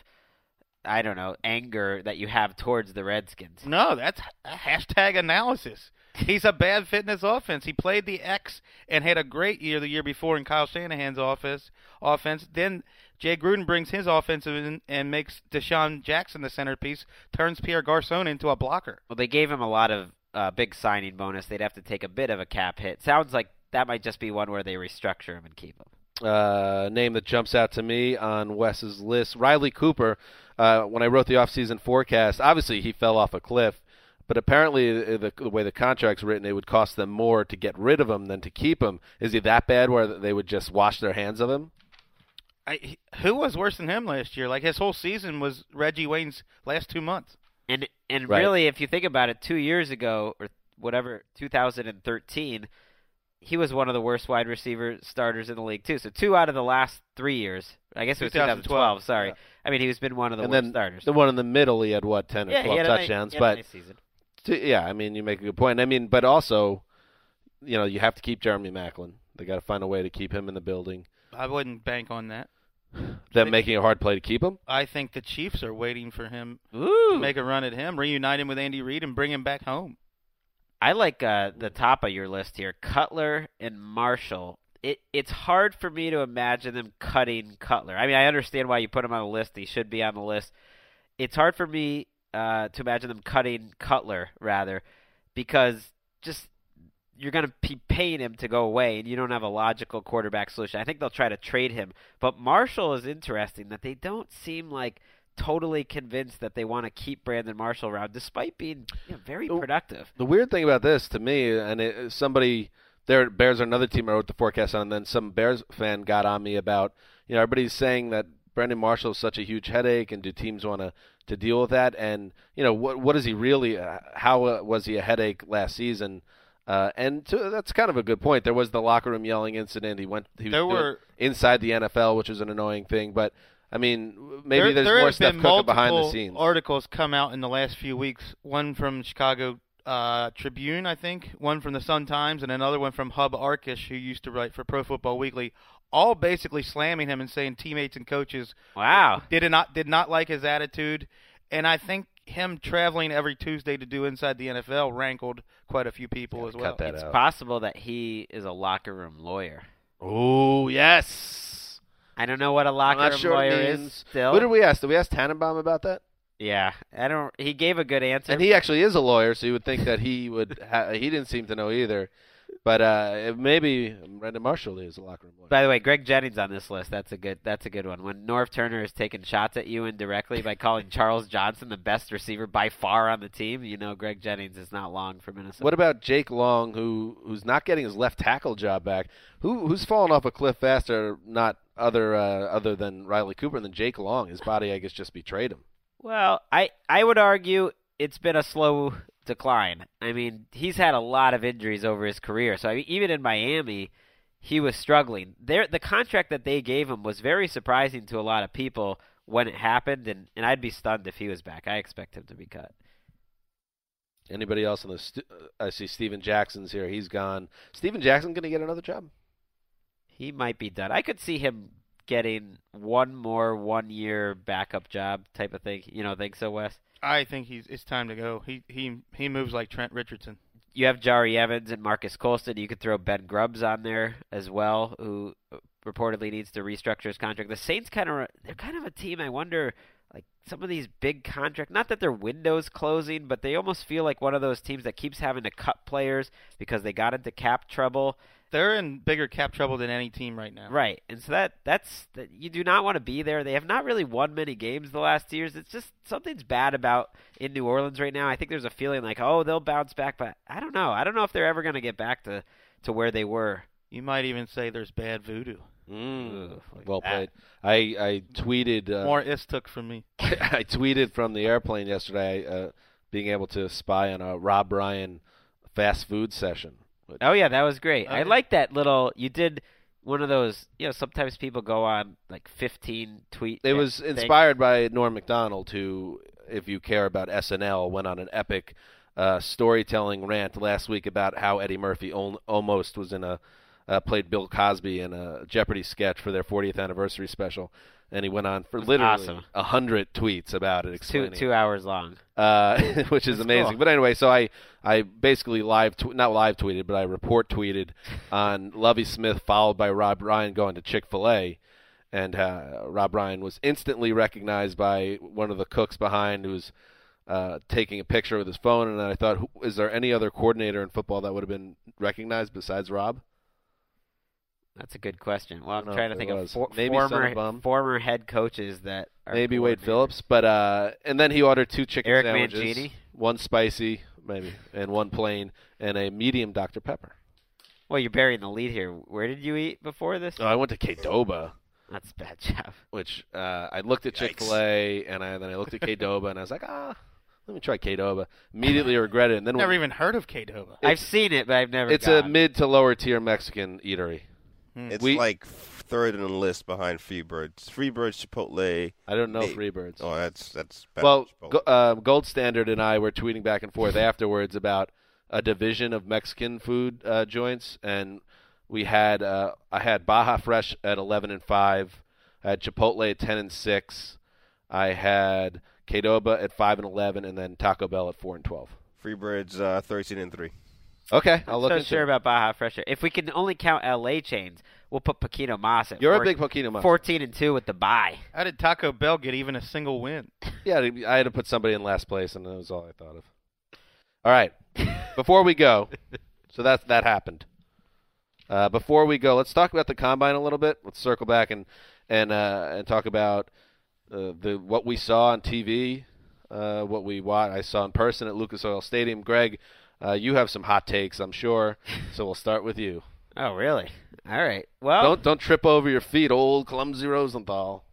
I don't know, anger that you have towards the Redskins. No, that's a hashtag analysis. He's a bad fit in his offense. He played the X and had a great year the year before in Kyle Shanahan's office offense. Then Jay Gruden brings his offense in and makes Deshaun Jackson the centerpiece, turns Pierre Garcon into a blocker. Well, they gave him a lot of uh, big signing bonus. They'd have to take a bit of a cap hit. Sounds like that might just be one where they restructure him and keep him. Uh, name that jumps out to me on Wes's list, Riley Cooper. Uh, when I wrote the offseason forecast, obviously he fell off a cliff, but apparently the, the way the contract's written, it would cost them more to get rid of him than to keep him. Is he that bad where they would just wash their hands of him? I, he- who was worse than him last year? Like his whole season was Reggie Wayne's last two months. And and Right. really, if you think about it, two years ago or whatever, two thousand thirteen, he was one of the worst wide receiver starters in the league too. So two out of the last three years, I guess it was twenty twenty twelve. twelve. Sorry, Yeah. I mean he's been one of the and worst then starters. the one in the middle, he had what, ten or yeah, he twelve had a nice- touchdowns, he had a but nice season. to, yeah, I mean you make a good point. I mean, but also, you know, you have to keep Jeremy Maclin. They got to find a way to keep him in the building. I wouldn't bank on that. Them making a hard play to keep him? I think the Chiefs are waiting for him Ooh. to make a run at him, reunite him with Andy Reid, and bring him back home. I like uh, the top of your list here, Cutler and Marshall. It It's hard for me to imagine them cutting Cutler. I mean, I understand why you put him on the list. He should be on the list. It's hard for me uh, to imagine them cutting Cutler, rather, because just you're going to be paying him to go away, and you don't have a logical quarterback solution. I think they'll try to trade him. But Marshall is interesting that they don't seem like totally convinced that they want to keep Brandon Marshall around, despite being you know, very productive. The weird thing about this, to me, and it, somebody there, Bears are another team I wrote the forecast on, and then some Bears fan got on me about, you know, everybody's saying that Brandon Marshall is such a huge headache, and do teams want to to deal with that? And you know, what what is he really? Uh, how uh, was he a headache last season? Uh, and to, that's kind of a good point. There was the locker room yelling incident. He went. He was There were- inside the N F L, which is an annoying thing. But I mean, maybe there, there's there more has stuff been cooking behind the multiple scenes. Articles come out in the last few weeks. One from Chicago uh, Tribune, I think. One from the Sun Times, and another one from Hub Arkish, who used to write for Pro Football Weekly. All basically slamming him and saying teammates and coaches Wow. did not did not like his attitude, and I think him traveling every Tuesday to do Inside the N F L rankled quite a few people as well. cut that It's out. possible that he is a locker room lawyer. Oh yes. I don't know what a I'm locker not room sure what lawyer it is means. still. What did we ask? Did we ask Tannenbaum about that? Yeah, I don't. He gave a good answer. And he actually is a lawyer, so you would think that he would. Ha- he didn't seem to know either. But uh, maybe Brandon Marshall is a locker room lawyer. By the way, Greg Jennings on this list. That's a good. That's a good one. When Norv Turner is taking shots at you indirectly by calling Charles Johnson the best receiver by far on the team, you know Greg Jennings is not long for Minnesota. What about Jake Long, who who's not getting his left tackle job back? Who who's fallen off a cliff faster? Not other uh, other than Riley Cooper than Jake Long. His body, I guess, just betrayed him. Well, I I would argue it's been a slow decline. I mean, he's had a lot of injuries over his career. So I mean, even in Miami, he was struggling. There, the contract that they gave him was very surprising to a lot of people when it happened, and, and I'd be stunned if he was back. I expect him to be cut. Anybody else on the? St- uh, I see Steven Jackson's here. He's gone. Steven Jackson going to get another job? He might be done. I could see him getting one more one-year backup job type of thing. You know, think so, Wes? I think he's it's time to go. He he he moves like Trent Richardson. You have Jari Evans and Marcus Colston. You could throw Ben Grubbs on there as well, who reportedly needs to restructure his contract. The Saints kind of they're kind of a team. I wonder, like some of these big contracts. Not that their window's closing, but they almost feel like one of those teams that keeps having to cut players because they got into cap trouble. They're in bigger cap trouble than any team right now. Right, and so that that's that you do not want to be there. They have not really won many games the last two years. It's just something's bad about in New Orleans right now. I think there's a feeling like, oh, they'll bounce back, but I don't know. I don't know if they're ever going to get back to, to where they were. You might even say there's bad voodoo. Mm, Ugh, like well that. played. I I tweeted. Uh, More is took from me. I tweeted from the airplane yesterday, uh, being able to spy on a Rob Ryan fast food session. Which, Oh yeah, that was great. Oh, I yeah. like that little. You did one of those. You know, sometimes people go on like fifteen tweet. It was thing. inspired by Norm Macdonald, who, if you care about S N L, went on an epic uh, storytelling rant last week about how Eddie Murphy al- almost was in a uh, played Bill Cosby in a Jeopardy sketch for their fortieth anniversary special, and he went on for That's literally awesome. a hundred tweets about it, Two explaining two hours long. uh, which is That's amazing. cool. But anyway, so I, I basically live tw- not live tweeted, but I report tweeted on Lovie Smith followed by Rob Ryan going to Chick-fil-A, and uh, Rob Ryan was instantly recognized by one of the cooks behind, who was uh, taking a picture with his phone. And I thought, who, is there any other coordinator in football that would have been recognized besides Rob? That's a good question. Well, I'm don't know trying if to there think was. of for, Maybe former Sonnenbaum. former head coaches that are Maybe Wade coordinators. Phillips, but uh, and then he ordered two chicken Eric sandwiches, Mangini? one spicy, maybe, and one plain, and a medium Doctor Pepper. Well, you're burying the lead here. Where did you eat before this? Oh, I went to Qdoba, That's a bad job. which uh, I looked at Chick-fil-A, and I, then I looked at Qdoba, and I was like, ah, let me try Qdoba. Immediately regretted it. And then Never when, even heard of Qdoba. I've seen it, but I've never. it's a gone. mid to lower tier Mexican eatery. It's We- like third on the list behind Freebirds. Freebirds, Chipotle. I don't know Hey. Freebirds. Oh, that's that's better Well, than Chipotle. Go, uh, Gold Standard and I were tweeting back and forth afterwards about a division of Mexican food uh, joints, and we had uh, I had Baja Fresh at eleven and five. I had Chipotle at ten and six. I had Qdoba at five and eleven, and then Taco Bell at four and twelve. Freebird's uh, thirteen and three. Okay, I'll I'm look so into sure it. about Baja Fresher. If we can only count L A chains, we'll put Poquito Mas at You're four, a big Poquito Mas. fourteen and two with the bye. How did Taco Bell get even a single win? Yeah, I had to put somebody in last place, and that was all I thought of. All right, before we go, so that that happened. Uh, before we go, let's talk about the combine a little bit. Let's circle back and and uh, and talk about uh, the what we saw on T V, uh, what we what I saw in person at Lucas Oil Stadium. Greg, uh, you have some hot takes, I'm sure. So we'll start with you. Oh, really? All right. Well, don't don't trip over your feet, old clumsy Rosenthal.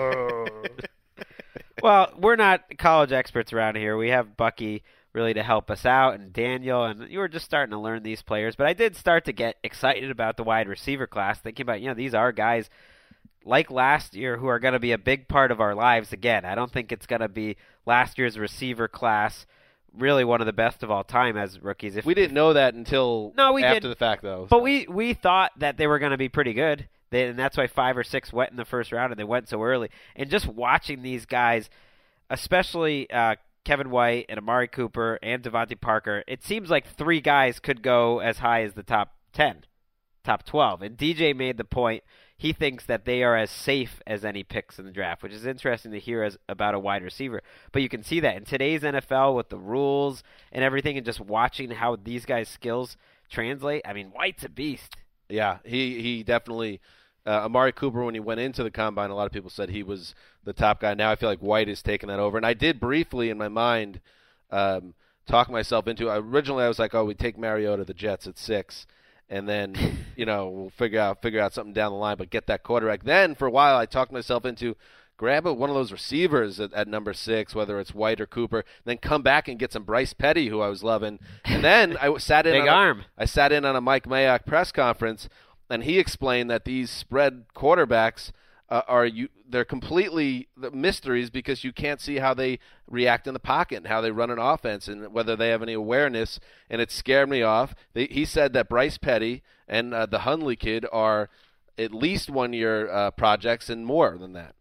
Well, we're not college experts around here. We have Bucky really to help us out, and Daniel, and you were just starting to learn these players. But I did start to get excited about the wide receiver class, thinking about, you know, these are guys like last year who are going to be a big part of our lives again. I don't think it's going to be last year's receiver class really one of the best of all time as rookies. If we didn't know that until no, we after did. the fact, though. But so. we, we thought that they were going to be pretty good. They, and that's why five or six went in the first round, and they went so early. And just watching these guys, especially uh, Kevin White and Amari Cooper and Devontae Parker, it seems like three guys could go as high as the top ten, top twelve. And D J made the point. He thinks that they are as safe as any picks in the draft, which is interesting to hear as about a wide receiver. But you can see that in today's N F L with the rules and everything, and just watching how these guys' skills translate. I mean, White's a beast. Yeah, he, he definitely uh, – Amari Cooper, when he went into the Combine, a lot of people said he was the top guy. Now I feel like White has taken that over. And I did briefly in my mind um, talk myself into – originally I was like, oh, we take Mariota, the Jets, at six. And then, you know, we'll figure out figure out something down the line, but get that quarterback. Then, for a while, I talked myself into grab a, one of those receivers at, at number six, whether it's White or Cooper, then come back and get some Bryce Petty, who I was loving. And then I sat in Big on arm. A, I sat in on a Mike Mayock press conference, and he explained that these spread quarterbacks uh, are you they're completely mysteries because you can't see how they react in the pocket and how they run an offense and whether they have any awareness, and it scared me off. They, he said that Bryce Petty and uh, the Hundley kid are at least one-year uh, projects and more than that.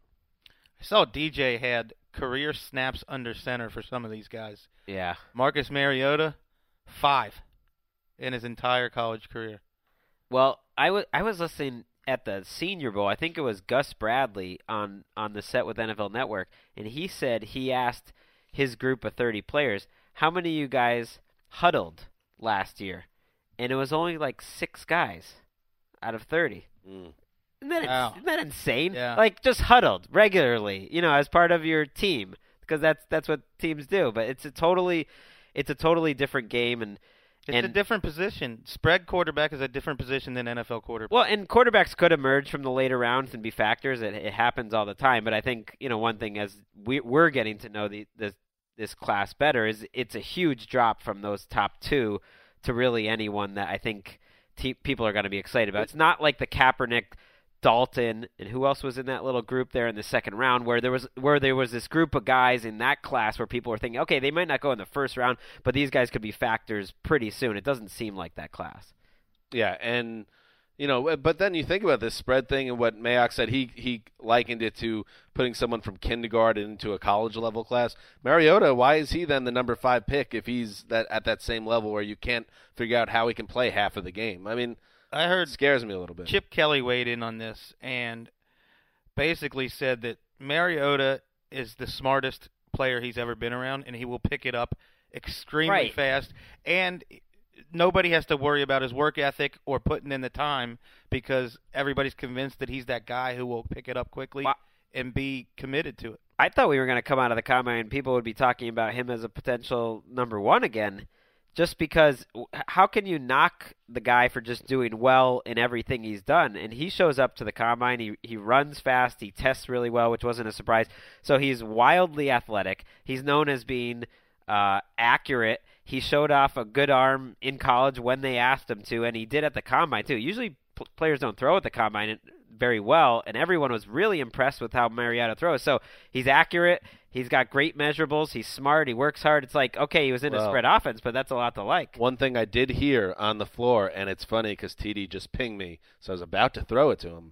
I saw D J had career snaps under center for some of these guys. Yeah. Marcus Mariota, five in his entire college career. Well, I, w- I was listening at the Senior Bowl. I think it was Gus Bradley on, on the set with N F L Network, and he said he asked his group of thirty players, how many of you guys huddled last year? And it was only like six guys out of thirty. Mm. Isn't that, Wow. isn't that insane? Yeah. Like, just huddled regularly, you know, as part of your team, because that's that's what teams do. But it's a totally, it's a totally different game, and It's and, a different position. Spread quarterback is a different position than N F L quarterback. Well, and quarterbacks could emerge from the later rounds and be factors. It, it happens all the time. But I think, you know, one thing as we, we're getting to know the this this class better is it's a huge drop from those top two to really anyone that I think te- people are going to be excited about. It's not like the Kaepernick, Dalton, and who else was in that little group there in the second round, where there was where there was this group of guys in that class where people were thinking, okay, they might not go in the first round, but these guys could be factors pretty soon. It doesn't seem like that class. Yeah, and you know, but then you think about this spread thing and what Mayock said. He he likened it to putting someone from kindergarten into a college level class. Mariota, why is he then the number five pick if he's that at that same level where you can't figure out how he can play half of the game? I mean, I heard it scares me a little bit. Chip Kelly weighed in on this and basically said that Mariota is the smartest player he's ever been around, and he will pick it up extremely Right. fast. And nobody has to worry about his work ethic or putting in the time because everybody's convinced that he's that guy who will pick it up quickly Wow. and be committed to it. I thought we were going to come out of the combine and people would be talking about him as a potential number one again, just because how can you knock the guy for just doing well in everything he's done? And he shows up to the combine, he he runs fast, he tests really well, which wasn't a surprise. So he's wildly athletic. He's known as being uh, accurate. He showed off a good arm in college when they asked him to, and he did at the combine too. Usually p- players don't throw at the combine very well, and everyone was really impressed with how Mariota throws. So he's accurate. He's got great measurables. He's smart. He works hard. It's like, okay, he was in Well, a spread offense, but that's a lot to like. One thing I did hear on the floor, and it's funny because T D just pinged me, so I was about to throw it to him,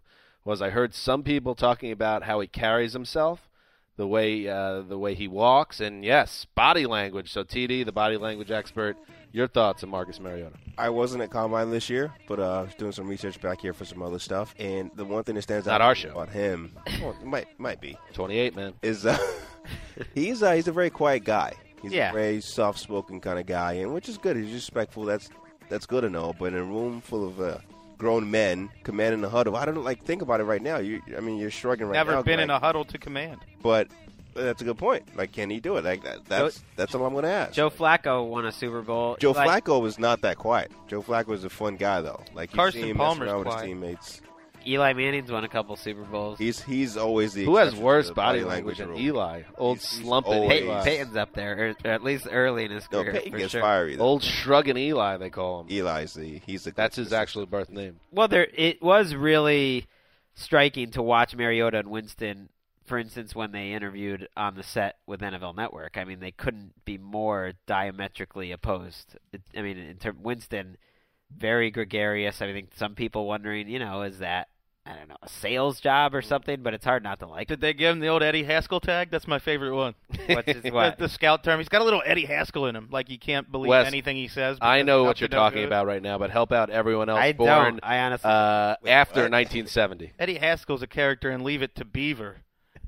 was I heard some people talking about how he carries himself, the way uh, the way he walks, and yes, body language. So T D, the body language expert, your thoughts on Marcus Mariota? I wasn't at Combine this year, but uh, I was doing some research back here for some other stuff, and the one thing that stands Not out our show. about him, well, it might might be twenty-eight, man, is uh, he's uh, he's a very quiet guy. He's Yeah. a very soft-spoken kind of guy, and which is good. He's respectful. That's that's good to know. But in a room full of uh, grown men commanding the huddle, I don't like think about it right now. You, I mean, you're shrugging right Never now. been like, in a huddle to command. But that's a good point. Like, can he do it? Like that, that's that's all I'm going to ask. Joe Flacco won a Super Bowl. Joe Like, Flacco was not that quiet. Joe Flacco was a fun guy though. Like you Carson see him messing Palmer's around with his quiet. teammates. Eli Manning's won a couple Super Bowls. He's he's always the who has exception worse to the body language than rule. Eli? Old He's- he's slumping always- Peyton, Eli. Peyton's up there, or, or at least early in his No, career. Peyton for gets sure. fiery though. Old shrugging Eli, they call him. Eli's the he's the That's his actual birth name. Well, there it was really striking to watch Mariota and Winston, for instance, when they interviewed on the set with N F L Network. I mean, they couldn't be more diametrically opposed. It, I mean, in term, Winston, very gregarious. I think some people wondering, you know, is that, I don't know, a sales job or something? But it's hard not to like. Did they give him the old Eddie Haskell tag? That's my favorite one. What's his what? the, the scout term. He's got a little Eddie Haskell in him. Like you can't believe Wes, anything he says. I because know he's what up you're to no talking good. about right now, but help out everyone else I born don't. I honestly. uh, Wait, after what? nineteen seventy. Eddie Haskell's a character in Leave It to Beaver.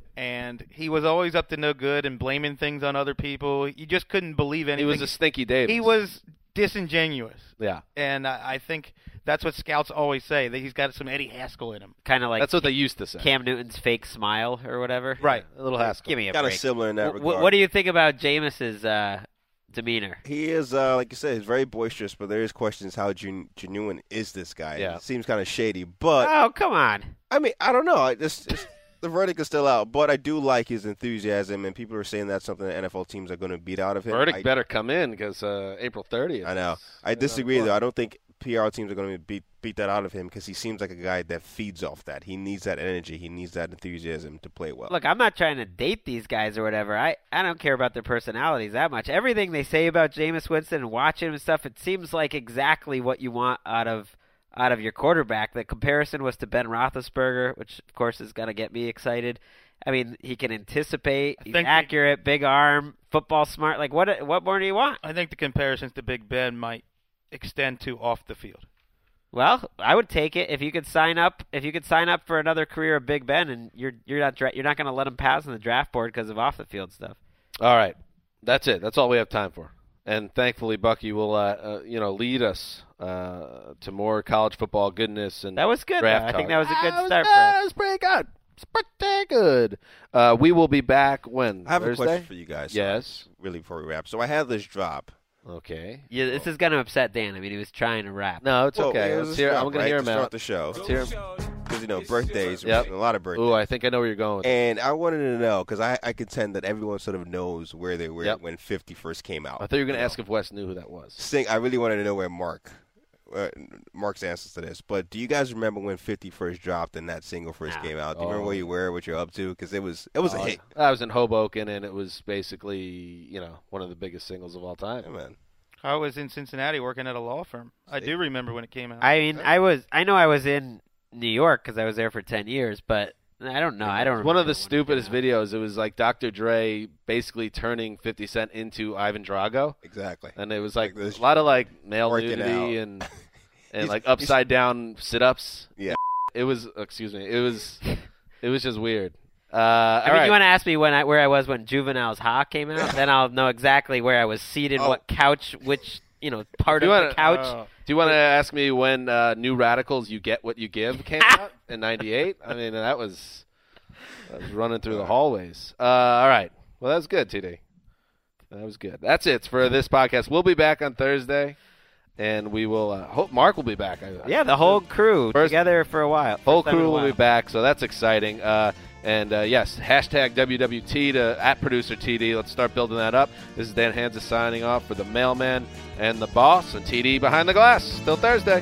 And he was always up to no good and blaming things on other people. You just couldn't believe He anything. was a Stinky Davis. He was disingenuous. Yeah. And I, I think that's what scouts always say, that he's got some Eddie Haskell in him. Kind of like That's what they used to say. Cam Newton's fake smile or whatever. Right. A little Haskell. Give me a kind of break. similar in that Wh- regard. what do you think about Jameis's uh, demeanor? He is, uh, like you said, he's very boisterous, but there is questions how gen- genuine is this guy. Yeah. It seems kind of shady, but Oh, come on. I mean, I don't know. I just, it's, the verdict is still out, but I do like his enthusiasm, and people are saying that's something that N F L teams are going to beat out of him. Verdict I, better come in because uh, April thirtieth. I know. I disagree, though. I don't think P R teams are going to beat beat that out of him because he seems like a guy that feeds off that. He needs that energy. He needs that enthusiasm to play well. Look, I'm not trying to date these guys or whatever. I, I don't care about their personalities that much. Everything they say about Jameis Winston and watching him and stuff, it seems like exactly what you want out of out of your quarterback. The comparison was to Ben Roethlisberger, which, of course, is going to get me excited. I mean, he can anticipate. He's think accurate, big arm, football smart. Like, what what more do you want? I think the comparisons to Big Ben might extend to off the field. Well, I would take it if you could sign up. If you could sign up for another career of Big Ben, and you're you're not dra- you're not going to let him pass on the draft board because of off the field stuff. All right. That's it. That's all we have time for. And thankfully, Bucky will, uh, uh, you know, lead us uh, to more college football goodness and That was good. draft though. I think talk. that was a good Ah, start was, for uh, us. That was pretty good. It's pretty good. Uh, we will be back when? I have Thursday? a question for you guys. Yes. Really, before we wrap. So I had this drop. Okay. Yeah, this is going to upset Dan. I mean, he was trying to rap. No, it's Well, okay. it was Let's a hear, drop, I'm going right, to hear to him start out. the show. Let's hear him. Because, you know, birthdays. We're Yep. doing a lot of birthdays. Ooh, I think I know where you're going with this. And I wanted to know, because I, I contend that everyone sort of knows where they were Yep. when fifty first came out. I thought you were going to know. ask if Wes knew who that was. Sing, I really wanted to know where Mark, uh, Mark's answers to this. But do you guys remember when fifty first dropped and that single first Nah. came out? Do you Oh. remember where you were, what you're up to? Because it was it was Oh, a hit. I was in Hoboken, and it was basically, you know, one of the biggest singles of all time. Yeah, man. I was in Cincinnati working at a law firm. I See? do remember when it came out. I mean, I was. I know I was in New York because I was there for ten years, but I don't know. I don't. It's one of the remember when it stupidest came out. videos. It was like Doctor Dre basically turning fifty Cent into Ivan Drago, Exactly. and it was like, Like this- a lot of like male working nudity out. and and He's- like he's- upside down sit ups. Yeah. It was. Excuse me. It was. It was just weird. Uh, I all mean, right. you want to ask me when I, where I was when Juvenile's Ha came out? Then I'll know exactly where I was seated, Oh. what couch, which you know part Do of you the wanna- couch. Oh. Do you want to ask me when uh, New Radicals "You Get What You Give" came out in ninety-eight? I mean, that was, that was running through the hallways. Uh, all right. Well, that was good, T D. That was good. That's it for this podcast. We'll be back on Thursday, and we will uh, hope Mark will be back. I- Yeah, the whole crew First- together for a while. Whole First time in a crew will be while. back, so that's exciting. Uh, and uh, yes, hashtag W W T to at producer T D. Let's start building that up. This is Dan Hansa signing off for the mailman and the boss, and T D behind the glass. Till Thursday.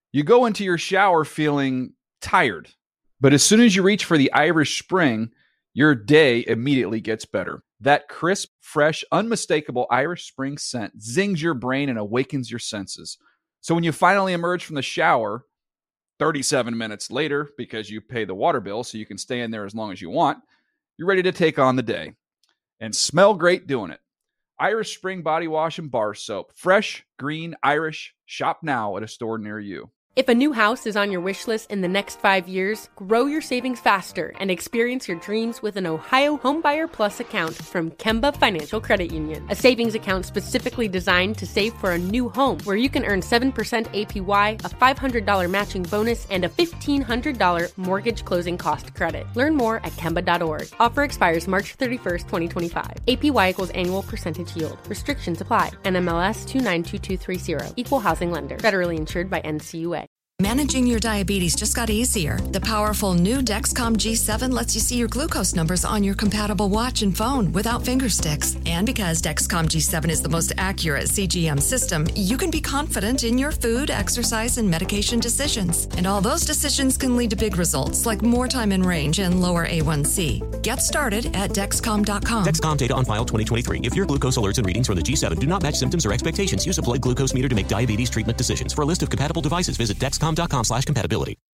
You go into your shower feeling tired, but as soon as you reach for the Irish Spring, your day immediately gets better. That crisp, fresh, unmistakable Irish Spring scent zings your brain and awakens your senses. So when you finally emerge from the shower, thirty-seven minutes later, because you pay the water bill so you can stay in there as long as you want, you're ready to take on the day. And smell great doing it. Irish Spring Body Wash and Bar Soap. Fresh, green, Irish. Shop now at a store near you. If a new house is on your wish list in the next five years, grow your savings faster and experience your dreams with an Ohio Homebuyer Plus account from Kemba Financial Credit Union. A savings account specifically designed to save for a new home, where you can earn seven percent A P Y, a five hundred dollars matching bonus, and a fifteen hundred dollars mortgage closing cost credit. Learn more at kemba dot org. Offer expires March thirty-first, twenty twenty-five. A P Y equals annual percentage yield. Restrictions apply. N M L S two nine two two three zero. Equal housing lender. Federally insured by N C U A. Managing your diabetes just got easier. The powerful new Dexcom G seven lets you see your glucose numbers on your compatible watch and phone without finger sticks. And because Dexcom G seven is the most accurate C G M system, you can be confident in your food, exercise, and medication decisions. And all those decisions can lead to big results, like more time in range and lower A one C. Get started at Dexcom dot com. Dexcom data on file twenty twenty-three. If your glucose alerts and readings from the G seven do not match symptoms or expectations, use a blood glucose meter to make diabetes treatment decisions. For a list of compatible devices, visit Dexcom dot com slash compatibility.